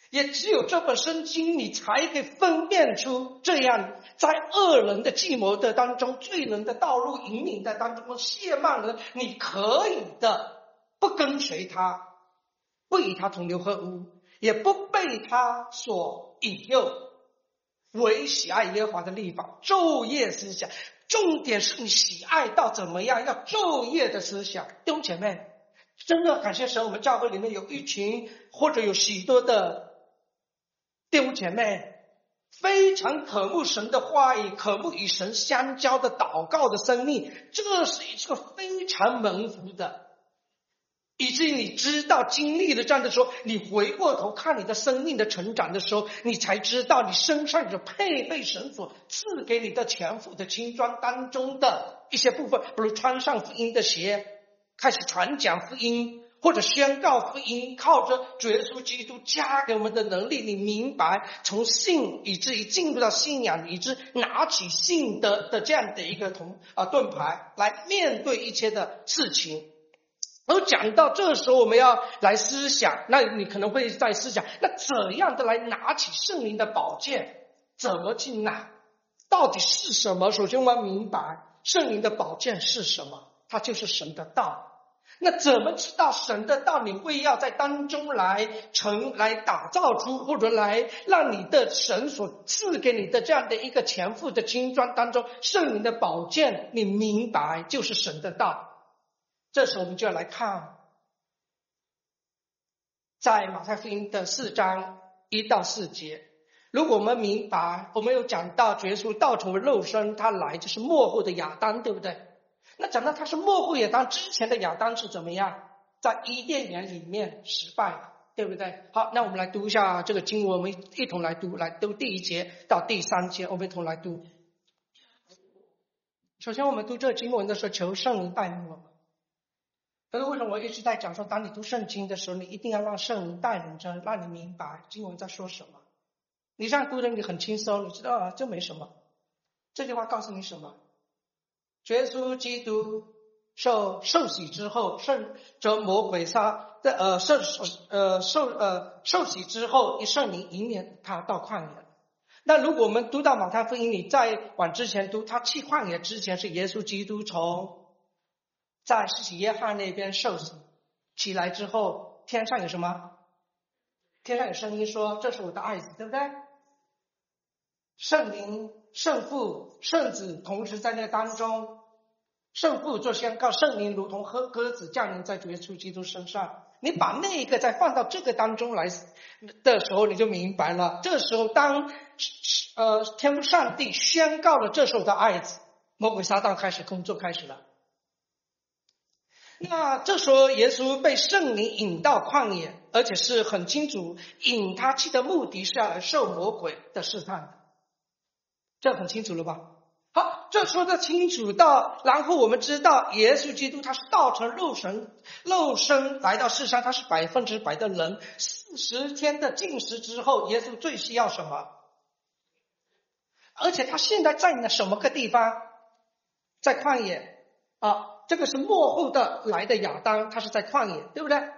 也只有这本圣经，你才可以分辨出这样在恶人的计谋的当中，罪人的道路引领的当中，亵慢人，你可以的不跟随他，不与他同流合污，也不被他所引诱，为喜爱耶和华的律法昼夜思想。重点是你喜爱到怎么样，要昼夜的思想。弟兄姐妹，真的感谢神，我们教会里面有一群或者有许多的弟兄姐妹，非常渴慕神的话语，渴慕与神相交的祷告的生命，这是一个非常蒙福的。以至于你知道经历了这样的时候，你回过头看你的生命的成长的时候，你才知道你身上有配备神所赐给你的全副的轻装当中的一些部分，比如穿上福音的鞋，开始传讲福音，或者宣告福音，靠着主耶稣基督加给我们的能力，你明白从信以至于进入到信仰，以致拿起信的的这样的一个铜啊盾牌来面对一切的事情。而讲到这时候我们要来思想，那你可能会在思想，那怎样的来拿起圣灵的宝剑，怎么去拿，到底是什么？首先我们要明白圣灵的宝剑是什么，它就是神的道。那怎么知道神的道？你会要在当中来成来打造出，或者来让你的神所赐给你的这样的一个全副的轻装当中，圣灵的宝剑你明白就是神的道。这时候我们就要来看在马太福音的四章一到四节。如果我们明白，我们有讲到主耶稣道成为肉身，他来就是末后的亚当，对不对？那讲到他是末后亚当，之前的亚当是怎么样？在伊甸园里面失败了，对不对？好，那我们来读一下这个经文，我们一同来读，来读第一节到第三节，我们一同来读。首先我们读这个经文的时候，求圣灵带领我们。可是为什么我一直在讲说，当你读圣经的时候，你一定要让圣灵带领着，让你明白经文在说什么。你这样读的你很轻松，你知道啊，这没什么。这句话告诉你什么？主耶稣基督受受洗之后，圣着魔鬼杀的呃受呃受呃受洗之后，圣灵引领他到旷野。那如果我们读到马太福音，你再往之前读，他去旷野之前是耶稣基督从在施洗约翰那边受洗起来之后，天上有什么？天上有声音说：“这是我的爱子，对不对？”圣灵、圣父、圣子同时在那当中，圣父就宣告圣灵如同鸽子降临在主耶稣基督身上。你把那个再放到这个当中来的时候，你就明白了。这时候当呃天父上帝宣告了这是我的爱子，魔鬼撒旦开始工作开始了。那这时候耶稣被圣灵引到旷野，而且是很清楚引他去的目的是要来受魔鬼的试探的，这很清楚了吧？好，这说的清楚到，然后我们知道耶稣基督他是道成肉身肉身来到世上，他是百分之百的人。四十天的禁食之后，耶稣最需要什么？而且他现在在什么个地方？在旷野啊。这个是末后的来的亚当，他是在旷野，对不对？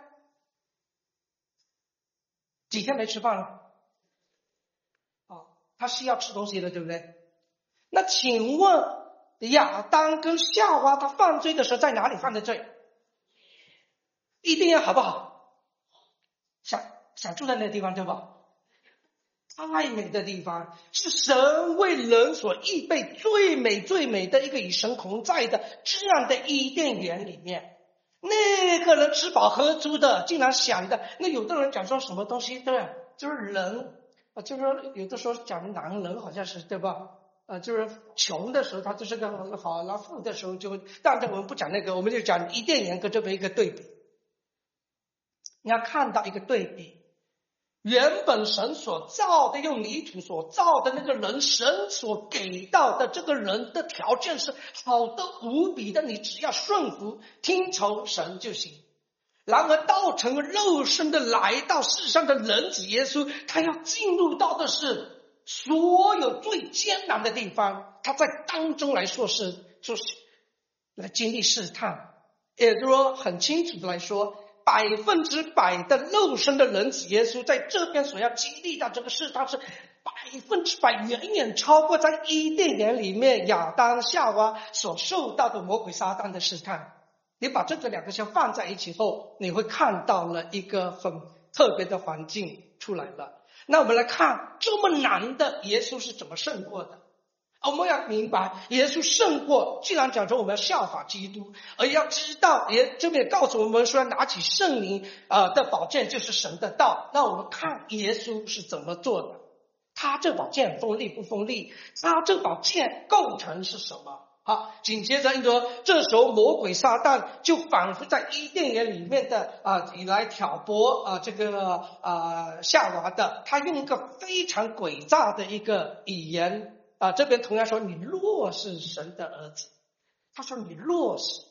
几天没吃饭了，哦，他是要吃东西的，对不对？那请问亚当跟夏娃他犯罪的时候在哪里犯的罪？伊甸园好不好？想想住在那个地方，对吧？太美的地方，是神为人所预备最美最美的一个与神同在的这样的伊甸园里面。那个人吃饱喝足的，竟然想的，那有的人讲说什么东西，对吧？就是人啊，就是说有的时候讲男人好像是，对吧？呃，就是穷的时候他就是个很好，然后富的时候就，当然我们不讲那个，我们就讲伊甸园跟这么一个对比。你要看到一个对比。原本神所造的，用泥土所造的那个人，神所给到的这个人的条件是好的无比的，你只要顺服听从神就行。然而道成肉身的来到世上的人子耶稣，他要进入到的是所有最艰难的地方，他在当中来说是就是来经历试探。也就是说很清楚的来说， 百分之百的肉身的人子耶稣在这边所要经历到这个事，他是百分之百远远超过在伊甸园里面亚当夏娃所受到的魔鬼撒旦的试探。你把这个两个相放在一起后，你会看到了一个很特别的环境出来了。那我们来看这么难的耶稣是怎么胜过的。我们要明白耶稣胜过，既然讲说我们要效法基督，而要知道也这边也告诉我们说拿起圣灵呃的宝剑就是神的道。那我们看耶稣是怎么做的，他这宝剑锋利不锋利，他这宝剑构成是什么。好，紧接着说，这时候魔鬼撒旦就仿佛在伊甸园里面的啊，以来挑拨啊这个啊夏娃的，他用一个非常诡诈的一个语言啊，这边同样说你若是神的儿子，他说你若是，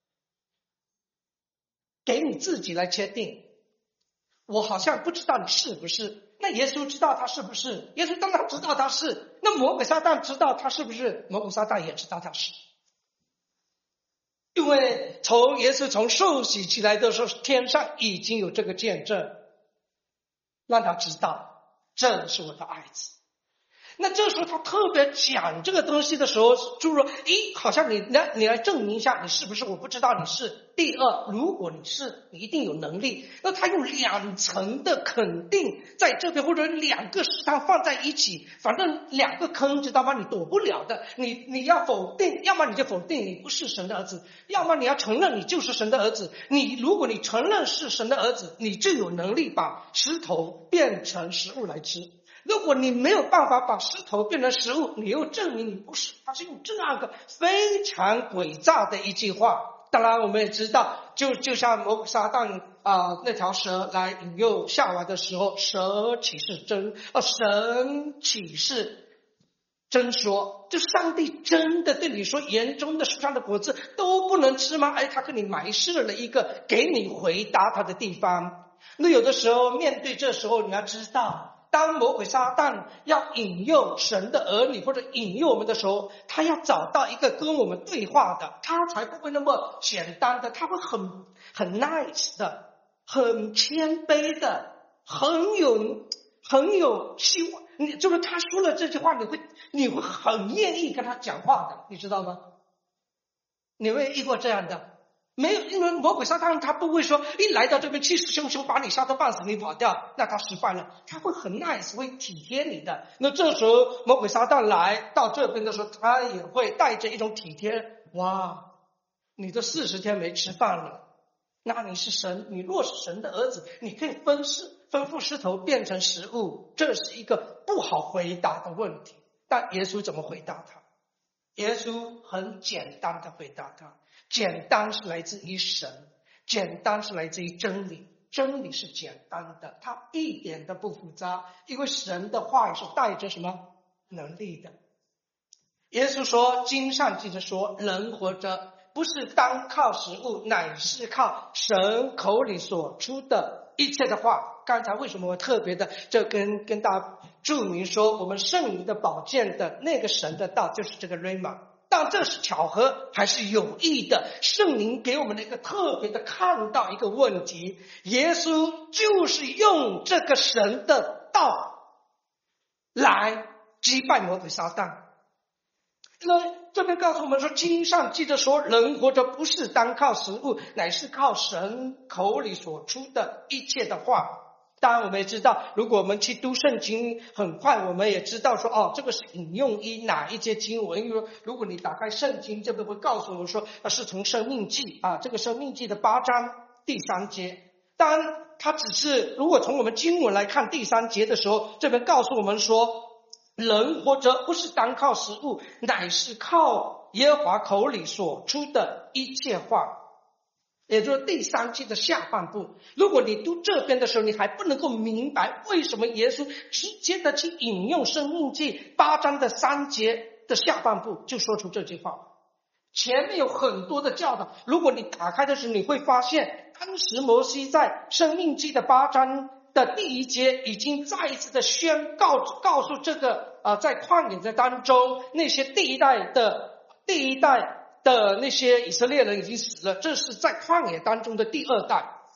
给你自己来确定，我好像不知道你是不是。那耶稣知道他是不是？耶稣当然知道他是。那魔鬼撒旦知道他是不是？魔鬼撒旦也知道他是。因为从耶稣从受洗起来的时候，天上已经有这个见证，让他知道这是我的爱子。那这时候他特别讲这个东西的时候，就是说，咦，好像你来你来证明一下你是不是？我不知道你是。第二，如果你是，你一定有能力。那他用两层的肯定在这边，或者两个试探放在一起，反正两个坑知道吗？你躲不了的。你你要否定，要么你就否定你不是神的儿子，要么你要承认你就是神的儿子。你如果你承认是神的儿子，你就有能力把石头变成食物来吃。如果你没有办法把石头变成食物，你又证明你不是。他是用这样一个非常诡诈的一句话。当然我们也知道，就就像魔鬼撒旦啊、呃、那条蛇来引诱夏娃的时候，蛇岂是真呃神岂是真说，就上帝真的对你说园中的树上的果子都不能吃吗？哎，他给你埋设了一个给你回答他的地方。那有的时候面对这时候你要知道，当魔鬼撒旦要引诱神的儿女或者引诱我们的时候，他要找到一个跟我们对话的，他才不会那么简单的，他会很很 nice 的，很谦卑的，很有很有希望。你就是他说了这句话，你会你会很愿意跟他讲话的，你知道吗？你会遇过这样的？没有，因为魔鬼撒旦他不会说一来到这边气势汹汹把你杀得半死你跑掉，那他失败了。他会很 nice， 会体贴你的。那这时候魔鬼撒旦来到这边的时候，他也会带着一种体贴。哇，你都四十天没吃饭了，那你是神，你若是神的儿子，你可以分尸吩咐石头变成食物。这是一个不好回答的问题。但耶稣怎么回答他？耶稣很简单的回答他。简单是来自于神，简单是来自于真理，真理是简单的，它一点都不复杂，因为神的话语是带着什么能力的。耶稣说，经上记着说，人活着不是单靠食物，乃是靠神口里所出的一切的话。刚才为什么我特别的就跟跟大家注明说，我们圣灵的宝剑的那个神的道就是这个 Rhema。但这是巧合还是有意的？圣灵给我们的一个特别的看到一个问题，耶稣就是用这个神的道来击败魔鬼撒旦。那这边告诉我们说，经上记着说，人活着不是单靠食物，乃是靠神口里所出的一切的话。当然我们也知道，如果我们去读圣经，很快我们也知道说，哦，这个是引用于哪一节经文。因为如果你打开圣经，这个会告诉我们说，是从申命记啊，这个申命记的八章第三节。当然它只是，如果从我们经文来看第三节的时候，这边告诉我们说，人活着不是单靠食物，乃是靠耶和华口里所出的一切话。也就是第三季的下半部，如果你读这边的时候，你还不能够明白为什么耶稣直接的去引用申命记八章的三节的下半部就说出这句话。前面有很多的教导，如果你打开的时候，你会发现当时摩西在申命记的八章的第一节已经再一次的宣告告诉这个呃在旷野的当中那些第一代的第一代的那些以色列人已经死了，这是在旷野当中的第二代。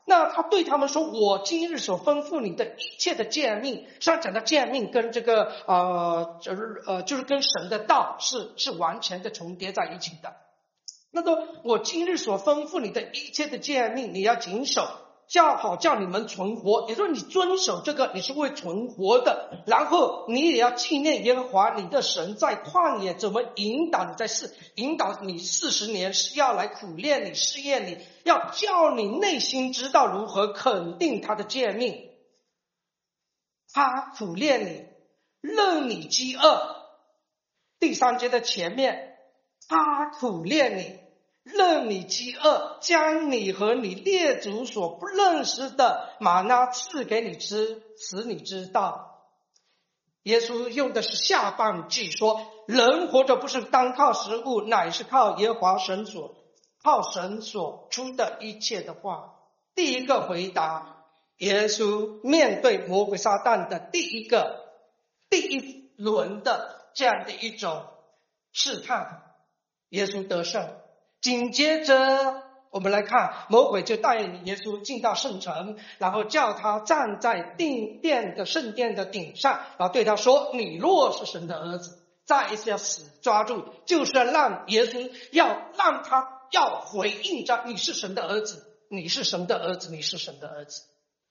那他对他们说，我今日所吩咐你的一切的诫命，实际上讲的诫命跟这个呃就是呃就是跟神的道是是完全的重叠在一起的。那么我今日所吩咐你的一切的诫命，你要谨守，叫好叫你们存活，也就是你遵守这个，你是会存活的。然后你也要纪念耶和华你的神在旷野怎么引导你，在四引导你四十年，是要来苦练你，试验你，要叫你内心知道如何肯定他的诫命。他苦练你，任你饥饿。第三节的前面，他苦练你，任你饥饿，将你和你列祖所不认识的玛纳赐给你吃，使你知道。耶稣用的是下半句说，人活着不是单靠食物，乃是靠耶和华神所靠神所出的一切的话。第一个回答，耶稣面对魔鬼撒旦的第一个第一轮的这样的一种试探，耶稣得胜。紧接着我们来看，魔鬼就带领耶稣进到圣城，然后叫他站在定殿的圣殿的顶上，然后对他说，你若是神的儿子。再一次要死抓住，就是要让耶稣要让他要回应着，你是神的儿子，你是神的儿子，你是神的儿子，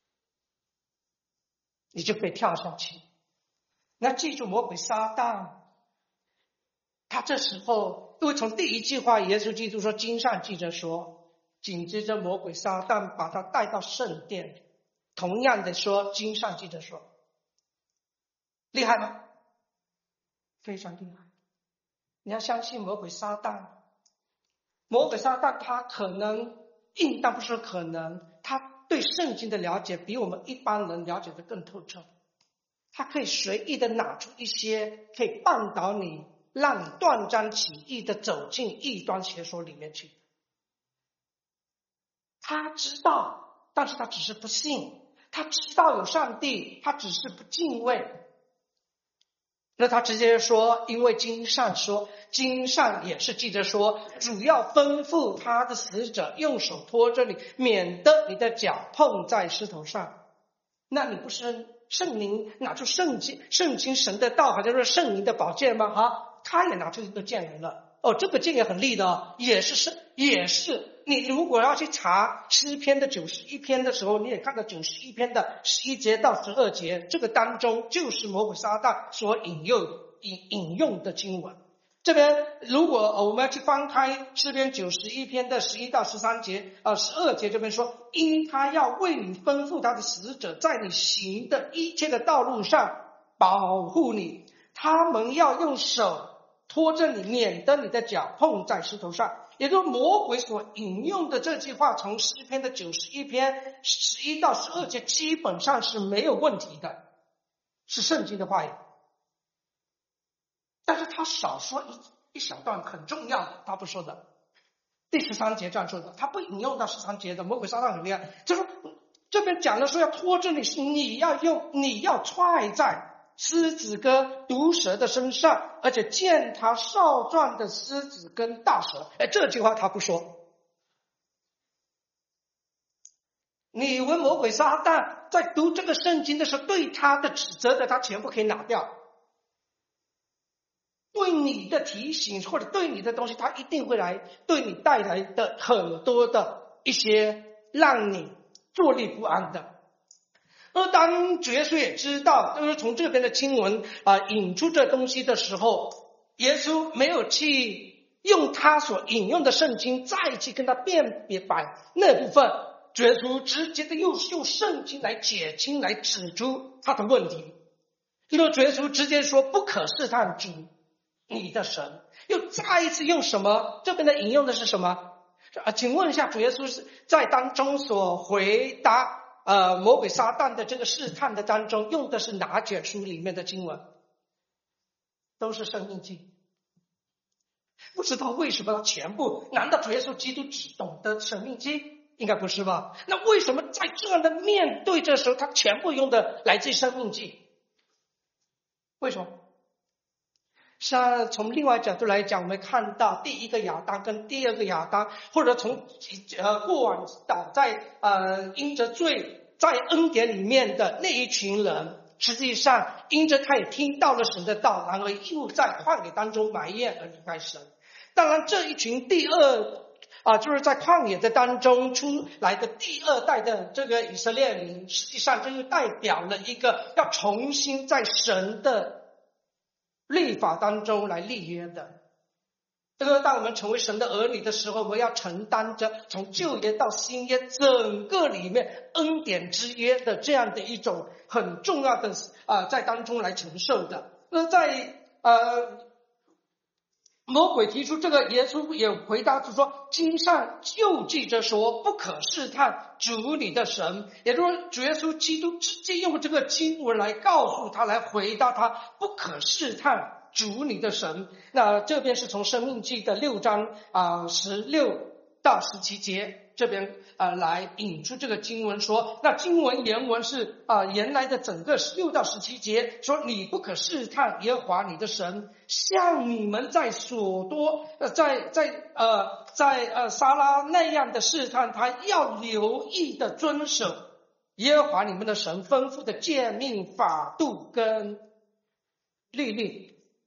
你就可以跳下去。那记住，魔鬼撒旦他这时候，因为从第一句话耶稣基督说，经上记着说，紧接着魔鬼撒旦把他带到圣殿，同样的说，经上记着说，厉害吗？非常厉害。你要相信魔鬼撒旦，魔鬼撒旦他可能应当不是可能，他对圣经的了解比我们一般人了解的更透彻，他可以随意的拿出一些可以绊倒你，让你断章取义的走进异端邪说里面去。他知道，但是他只是不信，他知道有上帝，他只是不敬畏。那他直接说，因为经上说，经上也是记着说，主要吩咐他的使者用手托着你，免得你的脚碰在石头上。那你不是圣灵拿出圣经圣经神的道，好像是圣灵的宝剑吗？啊，他也拿出一个剑来了。哦，这个剑也很利的哦，也是是也是你如果要去查诗篇的九十一篇的时候，你也看到九十一篇的十一节到十二节，这个当中就是魔鬼撒旦所引用引引用的经文。这边如果我们要去翻开诗篇九十一篇的十一到十三节啊，十二节这边说，因他要为你吩咐他的使者，在你行的一切的道路上保护你，他们要用手拖着你，免得你的脚碰在石头上。也就是魔鬼所引用的这句话，从诗篇的九十一篇十一到十二节基本上是没有问题的，是圣经的话语。但是他少说一一小段很重要的，他不说的。第十三节这样说的，他不引用到十三节的。魔鬼撒旦很厉害，就是这边讲的说要拖着你，你要用你要踹在狮子跟毒蛇的身上，而且见他少壮的狮子跟大蛇。哎，这句话他不说。你以为魔鬼撒旦在读这个圣经的时候，对他的指责的他全部可以拿掉，对你的提醒或者对你的东西，他一定会来对你带来的很多的一些让你坐立不安的。而当主耶稣也知道，就是从这边的经文啊、呃、引出这东西的时候，耶稣没有去用他所引用的圣经再去跟他辨别白那部分，主耶稣直接的又用圣经来解经，来指出他的问题。因为主耶稣直接说不可试探主你的神，又再一次用什么？这边的引用的是什么啊？请问一下，主耶稣是在当中所回答呃，魔鬼撒旦的这个试探的当中，用的是哪卷书里面的经文？都是申命记。不知道为什么他全部？难道主耶稣基督只懂得申命记？应该不是吧？那为什么在这样的面对这时候，他全部用的来自申命记？为什么？ 是啊，从另外角度来讲，我们看到第一个亚当跟第二个亚当，或者从呃过往倒在呃因着罪在恩典里面的那一群人，实际上因着他也听到了神的道，然而又在旷野当中埋怨而离开神。当然这一群第二啊，就是在旷野的当中出来的第二代的这个以色列民，实际上这就代表了一个要重新在神的律法当中来立约的。这个当我们成为神的儿女的时候，我们要承担着从旧约到新约整个里面恩典之约的这样的一种很重要的啊、呃，在当中来承受的。那在呃魔鬼提出这个，耶稣也回答就说，经上就记着说，不可试探主你的神。也就是说，主耶稣基督直接用这个经文来告诉他，来回答他，不可试探主你的神。那这边是从生命记的六章啊十六到十七节这边啊、呃、来引出这个经文说，那经文原文是啊、呃、原来的整个十六到十七节说，你不可试探耶和华你的神，像你们在所多呃在在呃在呃撒拉那样的试探他，要留意的遵守耶和华你们的神吩咐的诫命法度跟律例。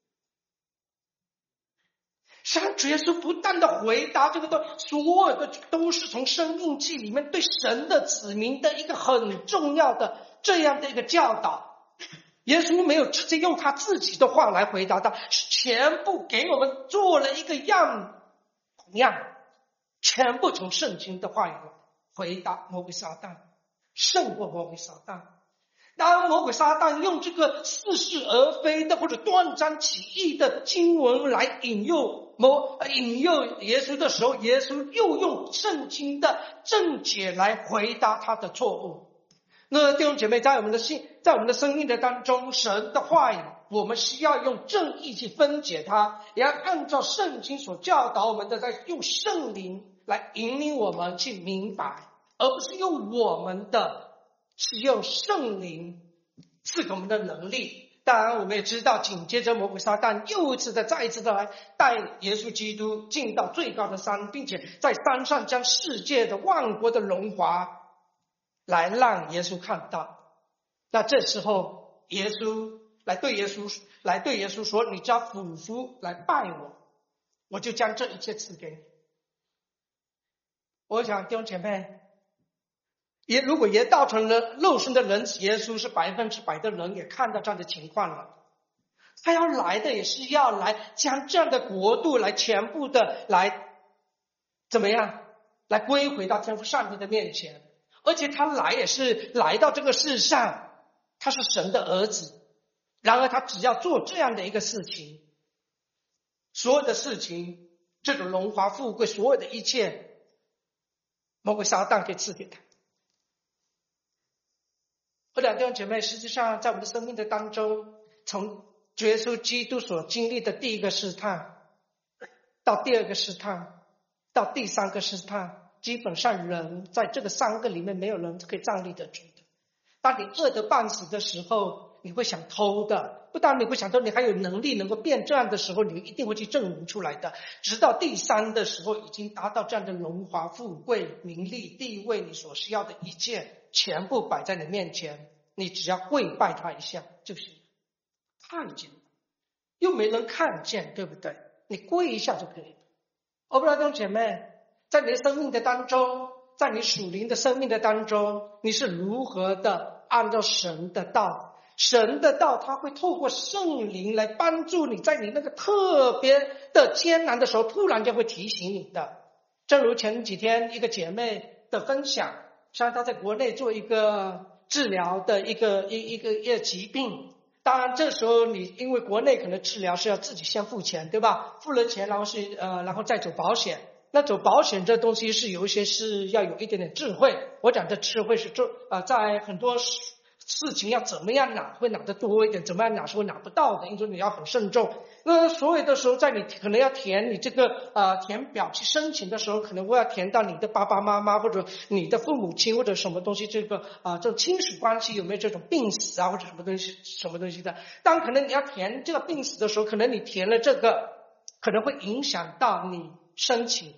实际上主耶稣不断的回答这个都所有的都是从生命记里面对神的子民的一个很重要的这样的一个教导。耶稣没有直接用他自己的话来回答他，是全部给我们做了一个样样，全部从圣经的话语回答魔鬼撒旦，胜过魔鬼撒旦。当魔鬼撒旦用这个似是而非的或者断章取义的经文来引诱魔引诱耶稣的时候，耶稣又用圣经的正解来回答他的错误。那弟兄姐妹，在我们的心在我们的生命的当中，神的话语我们需要用正义去分解它，也要按照圣经所教导我们的，在用圣灵来引领我们去明白，而不是用我们的是用圣灵赐给我们的能力。当然我们也知道，紧接着魔鬼撒旦又一次的再一次的来带耶稣基督进到最高的山，并且在山上将世界的万国的荣华来让耶稣看到。那这时候耶稣来对耶稣来对耶稣说，你只要俯伏来拜我，我就将这一切赐给你。我想弟兄姐妹，也如果也造成了肉身的人子耶稣是百分之百的人，也看到这样的情况了。他要来的也是要来将这样的国度来全部的来怎么样来归回到天父上帝的面前。而且他来也是来到这个世上，他是神的儿子，然而他只要做这样的一个事情，所有的事情，这种荣华富贵，所有的一切，魔鬼撒旦可以赐给他。我的弟兄姐妹，实际上在我们的生命的当中，从主耶稣基督所经历的第一个试探，到第二个试探，到第三个试探，基本上人在这个三个里面没有人可以站立得住的。当你饿得半死的时候，你会想偷的，不但你会想偷，你还有能力能够变这样的时候，你一定会去证明出来的。直到第三的时候，已经达到这样的荣华富贵名利地位，你所需要的一切全部摆在你面前，你只要跪拜他一下就是太简单，又没人看见，对不对？你跪一下就可以了。我不知道弟兄姐妹，在你的生命的当中，在你属灵的生命的当中，你是如何的按照神的道，神的道他会透过圣灵来帮助你，在你那个特别的艰难的时候，突然间会提醒你的。正如前几天一个姐妹的分享，像她在国内做一个治疗的一个一一个一个疾病，当然这时候你因为国内可能治疗是要自己先付钱，对吧？付了钱然后是呃然后再走保险。那走保险这东西是有一些是要有一点点智慧，我讲的智慧是做呃在很多事情要怎么样拿会拿得多一点，怎么样拿是会拿不到的，因此你要很慎重。那所有的时候，在你可能要填你这个呃填表去申请的时候，可能会要填到你的爸爸妈妈或者你的父母亲或者什么东西，这个啊、呃、这种亲属关系有没有这种病死啊或者什么东西什么东西的。当可能你要填这个病死的时候，可能你填了这个，可能会影响到你申请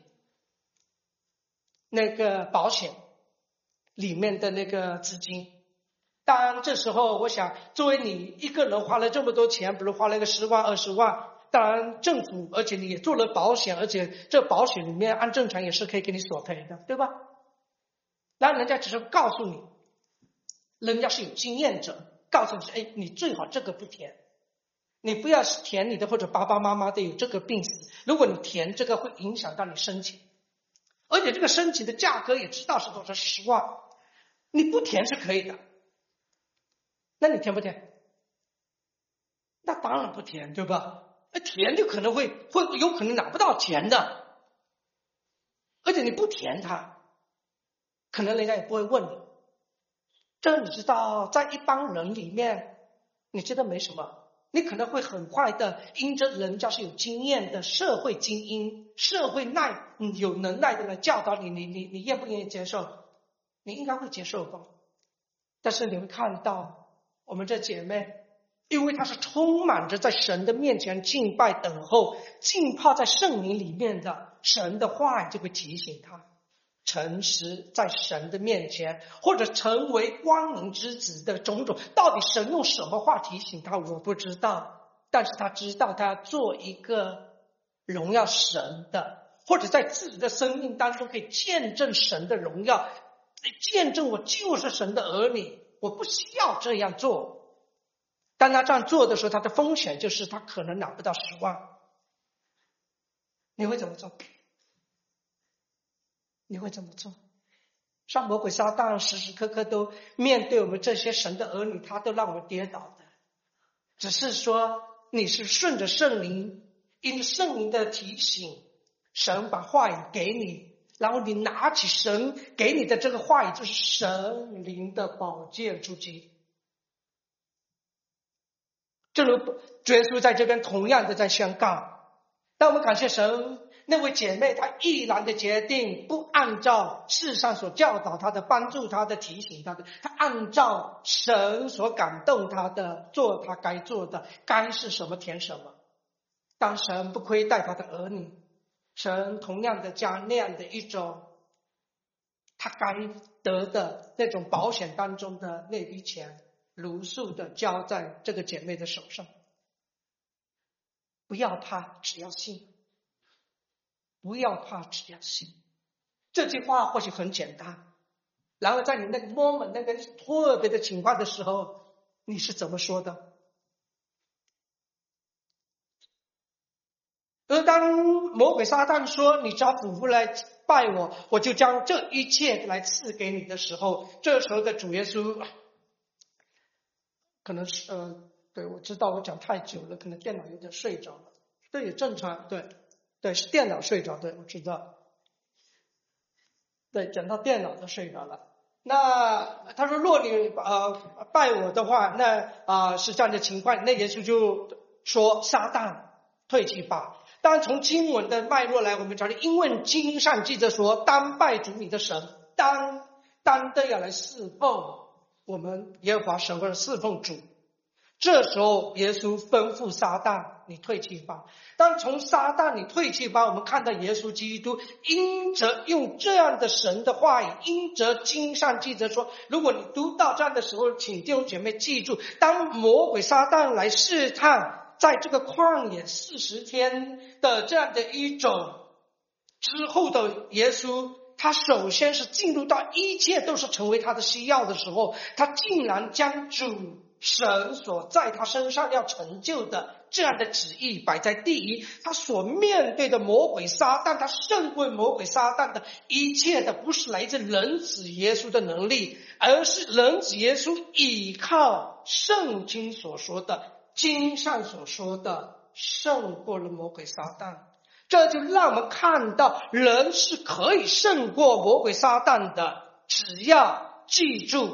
那个保险里面的那个资金。当然这时候我想，作为你一个人花了这么多钱，比如花了个十万二十万，当然政府而且你也做了保险，而且这保险里面按正常也是可以给你索赔的，对吧？然后人家只是告诉你，人家是有经验者，告诉你说，哎，你最好这个不填，你不要填你的或者爸爸妈妈的有这个病死，如果你填这个会影响到你申请，而且这个申请的价格也知道是多少，十万，你不填是可以的。那你填不填？那当然不填，对吧？那填就可能会会有可能拿不到钱的，而且你不填它，可能人家也不会问你。这你知道，在一帮人里面，你觉得没什么，你可能会很快的，因着人家是有经验的社会精英、社会耐、嗯、有能耐的来教导你，你你你愿不愿意接受？你应该会接受吧。但是你会看到。我们这姐妹，因为她是充满着在神的面前敬拜等候，浸泡在圣灵里面的，神的话语就会提醒她诚实在神的面前，或者成为光明之子的种种。到底神用什么话提醒她，我不知道，但是她知道她要做一个荣耀神的，或者在自己的生命当中可以见证神的荣耀，见证我就是神的儿女，我不需要这样做。当他这样做的时候，他的风险就是他可能拿不到十万。你会怎么做？你会怎么做？上魔鬼撒旦时时刻刻都面对我们这些神的儿女，他都让我们跌倒的。只是说你是顺着圣灵，因圣灵的提醒，神把话语给你，然后你拿起神给你的这个话语，就是神灵的宝剑出击。正如主耶稣在这边同样的在宣告，但我们感谢神，那位姐妹她毅然的决定，不按照世上所教导她的、帮助她的、提醒她的，她按照神所感动她的，做她该做的，该是什么填什么。当神不亏待她的儿女，神同样的将那样的一种她该得的那种保险当中的那笔钱如数的交在这个姐妹的手上。不要怕，只要信。不要怕，只要信。这句话或许很简单，然后在你那个 moment 那个特别的情况的时候，你是怎么说的？而当魔鬼撒旦说你只要俯伏来拜我，我就将这一切来赐给你的时候，这时候的主耶稣可能是呃，对，我知道我讲太久了，可能电脑有点睡着了，这也正常，对对，是电脑睡着，对，我知道，对，讲到电脑都睡着了。那他说若你呃拜我的话，那啊、呃、是这样的情况，那耶稣就说撒旦退去吧。当然从经文的脉络来我们知道，因为经上记着说当拜主你的神，当当的要来侍奉我们耶和华神，或者侍奉主。这时候耶稣吩咐撒旦你退去吧。当从撒旦你退去吧，我们看到耶稣基督因着用这样的神的话语，因着经上记着说，如果你读到这样的时候，请弟兄姐妹记住，当魔鬼撒旦来试探在这个旷野四十天的这样的一种之后的耶稣，他首先是进入到一切都是成为他的需要的时候，他竟然将主神所在他身上要成就的这样的旨意摆在第一。他所面对的魔鬼撒旦，他胜过魔鬼撒旦的一切的不是来自人子耶稣的能力，而是人子耶稣依靠圣经所说的，经上所说的，胜过了魔鬼撒旦。这就让我们看到人是可以胜过魔鬼撒旦的，只要记住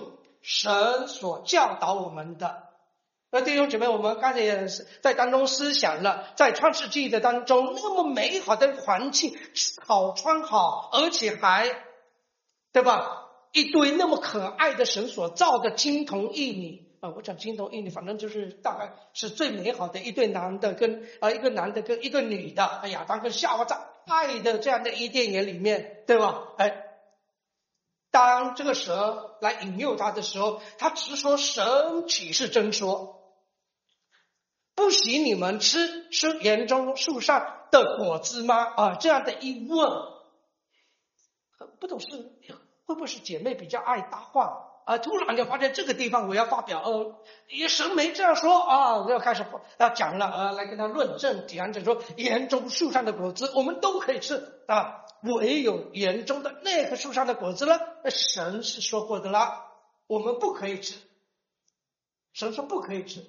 神所教导我们的。那弟兄姐妹，我们刚才也是在当中思想了，在创世纪的当中，那么美好的环境，好穿好，而且还对吧，一堆那么可爱的神所造的金童玉女啊，我讲金童玉女，反正就是大概是最美好的一对男的跟啊一个男的跟一个女的，哎呀，当跟夏娃在爱的这样的伊甸园里面，对吧？哎，当这个蛇来引诱他的时候，他直说神岂是真说，不许你们吃吃园中树上的果子吗？啊，这样的一问，不懂是会不会是姐妹比较爱搭话啊？突然就发现这个地方我要发表，呃，也神没这样说啊，我要开始要讲了，呃，来跟他论证，讲着说园中树上的果子我们都可以吃啊，唯有园中的那棵树上的果子呢，神是说过的啦，我们不可以吃，神说不可以吃。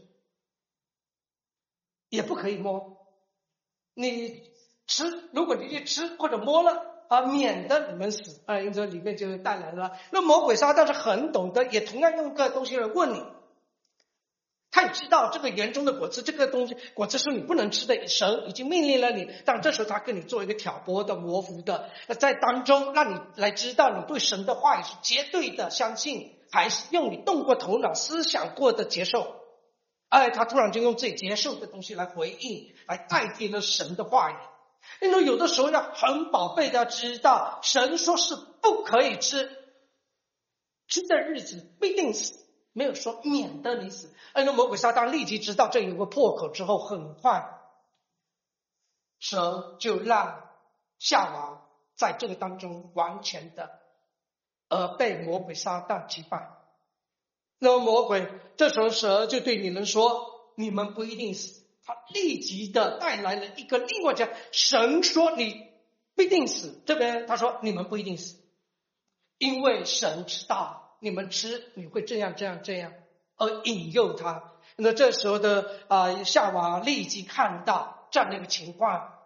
也不可以摸，你吃，如果你去吃或者摸了啊，免得你们死啊，因此里面就带来了。那魔鬼撒旦是很懂得，也同样用个东西来问你，他也知道这个园中的果子，这个东西果子是你不能吃的，神已经命令了你，但这时候他跟你做一个挑拨的、模糊的，在当中让你来知道你对神的话语是绝对的相信，还是用你动过头脑思想过的接受。哎，他突然就用自己接受的东西来回应，来代替了神的话语。因为有的时候要很宝贝的要知道，神说是不可以吃，吃的日子必定死，没有说免得你死。哎，那魔鬼撒旦立即知道这有个破口之后，很快神就让夏娃在这个当中完全的而被魔鬼撒旦击败。那么魔鬼这时候蛇就对你们说，你们不一定死，他立即的带来了一个另外讲，神说你必定死，这边他说你们不一定死，因为神知道你们吃你会这样这样这样，而引诱他。那这时候的啊、呃、夏娃立即看到这样的一个情况，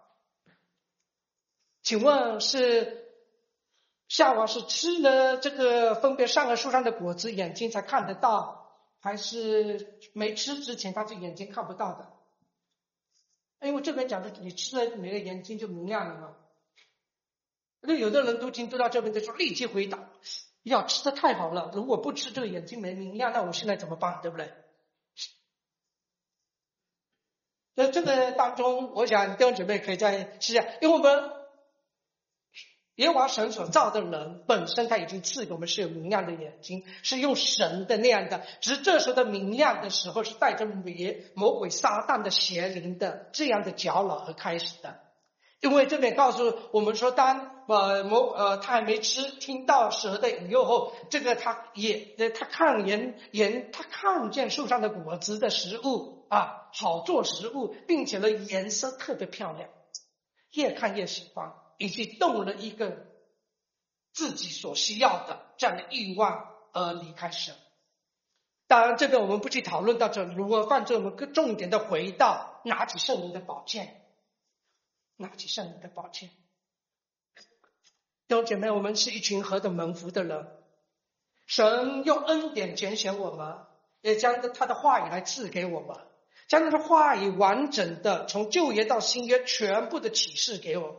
请问是夏娃是吃了这个分别善恶树上的果子眼睛才看得到，还是没吃之前他是眼睛看不到的？因为这边讲的你吃了你的眼睛就明亮了嘛。那有的人读经读到这边就说立即回答，要吃的太好了，如果不吃这个眼睛没明亮，那我现在怎么办，对不对？在这个当中我想弟兄姐妹可以再试下，因为我们耶和华神所造的人本身他已经赐给我们是有明亮的眼睛，是用神的那样的，只是这时候的明亮的时候是带着魔鬼撒旦的邪灵的这样的搅扰而开始的。因为这边告诉我们说，当呃魔呃他还没吃，听到蛇的引诱后，这个他也呃他看见眼他看见树上的果子的食物啊，好做食物，并且呢颜色特别漂亮，越看越喜欢，以及动了一个自己所需要的这样的欲望而离开神。当然这边我们不去讨论到这，如果犯罪我们更重点的回到拿起圣灵的宝剑，拿起圣灵的宝剑。弟兄姐妹，我们是一群何等蒙福的人，神用恩典拣选我们，也将他的话语来赐给我们，将他的话语完整的从旧约到新约全部的启示给我们。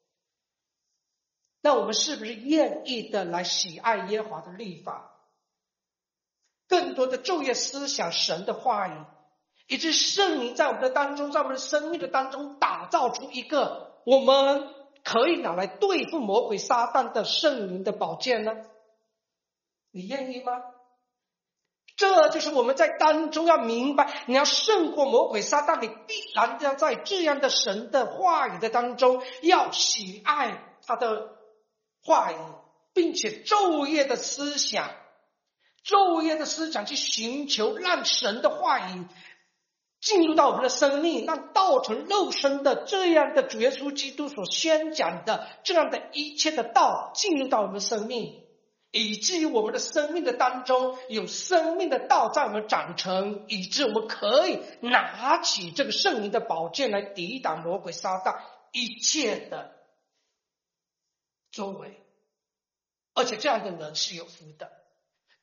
那我们是不是愿意的来喜爱耶和华的律法，更多的昼夜思想神的话语，以致圣灵在我们的当中，在我们的生命的当中打造出一个我们可以拿来对付魔鬼撒旦的圣灵的宝剑呢？你愿意吗？这就是我们在当中要明白，你要胜过魔鬼撒旦，你必然要在这样的神的话语的当中要喜爱他的话语，并且昼夜的思想，昼夜的思想去寻求，让神的话语进入到我们的生命，让道成肉身的这样的主耶稣基督所宣讲的这样的一切的道进入到我们的生命，以至于我们的生命的当中有生命的道在我们长成，以致我们可以拿起这个圣灵的宝剑来抵挡魔鬼撒旦一切的作为。而且这样的人是有福的。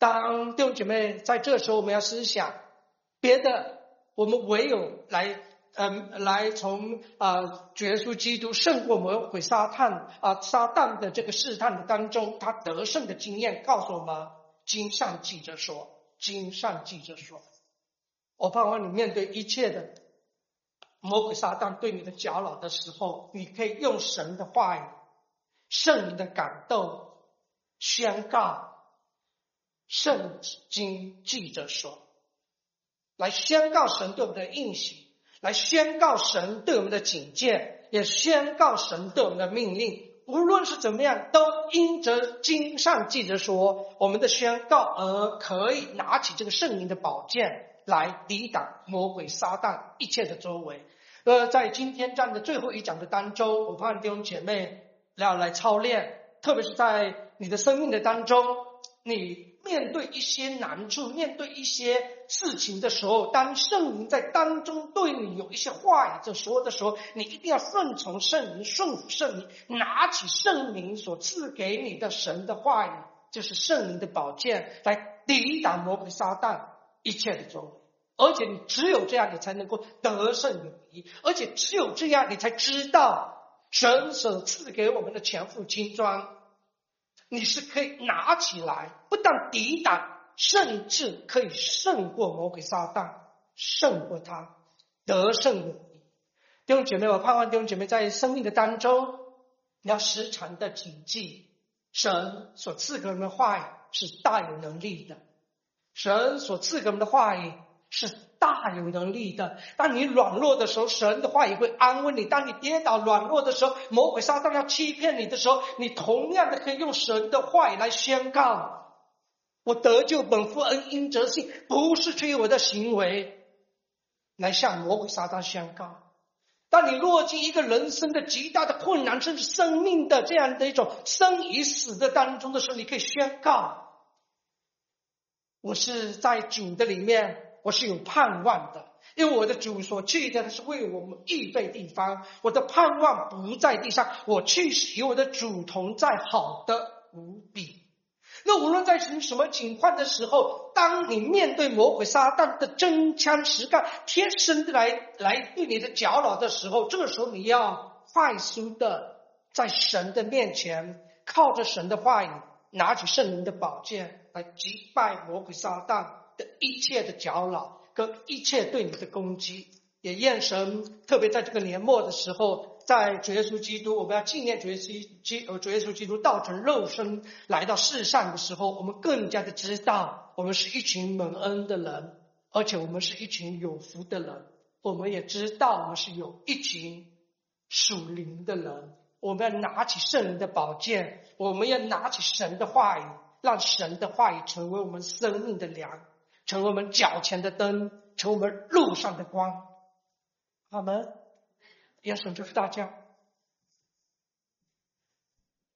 当弟兄姐妹在这时候我们要思想别的，我们唯有来嗯，来从啊、呃，主耶稣基督胜过魔鬼撒旦啊、呃，撒旦的这个试探的当中，他得胜的经验告诉我们，经上记着说，经上记着说，我盼望你面对一切的魔鬼撒旦对你的搅扰的时候，你可以用神的话语、圣灵的感动宣告，圣经记着说，来宣告神对我们的应许，来宣告神对我们的警戒，也宣告神对我们的命令。无论是怎么样，都因着经上记着说，我们的宣告而可以拿起这个圣灵的宝剑来抵挡魔鬼撒旦一切的作为。呃，在今天这样的最后一讲的当中，我盼弟兄姐妹要来操练，特别是在你的生命的当中，你面对一些难处，面对一些事情的时候，当圣灵在当中对你有一些话语在说的时候，你一定要顺从圣灵，顺服圣灵，拿起圣灵所赐给你的神的话语，就是圣灵的宝剑，来抵挡魔鬼撒旦一切的作为。而且你只有这样，你才能够得胜有余，而且只有这样，你才知道神所赐给我们的全副轻装，你是可以拿起来，不但抵挡，甚至可以胜过魔鬼撒旦，胜过他，得胜有余。弟兄姐妹，我盼望弟兄姐妹在生命的当中，你要时常的谨记，神所赐给我们的话语是大有能力的，神所赐给我们的话语是大有能力的。当你软弱的时候，神的话也会安慰你；当你跌倒软弱的时候，魔鬼撒旦要欺骗你的时候，你同样的可以用神的话语来宣告：我得救本乎恩，因着信，不是出于我的行为，来向魔鬼撒旦宣告。当你落进一个人生的极大的困难，甚至生命的这样的一种生与死的当中的时候，你可以宣告：我是在主的里面，我是有盼望的，因为我的主所去的是为我们预备地方，我的盼望不在地上，我去时与我的主同在，好的无比。那无论在什么情况的时候，当你面对魔鬼撒旦的真枪实干贴身的来来对你的搅扰的时候，这个时候你要快速的在神的面前，靠着神的话语，拿起圣灵的宝剑来击败魔鬼撒旦的一切的搅扰跟一切对你的攻击。也愿神特别在这个年末的时候，在主耶稣基督，我们要纪念主耶稣基主耶稣基督道成肉身来到世上的时候，我们更加的知道我们是一群蒙恩的人，而且我们是一群有福的人。我们也知道我们是有一群属灵的人，我们要拿起圣灵的宝剑，我们要拿起神的话语，让神的话语成为我们生命的粮，成为我们脚前的灯，成为我们路上的光。阿们。愿神祝福大家。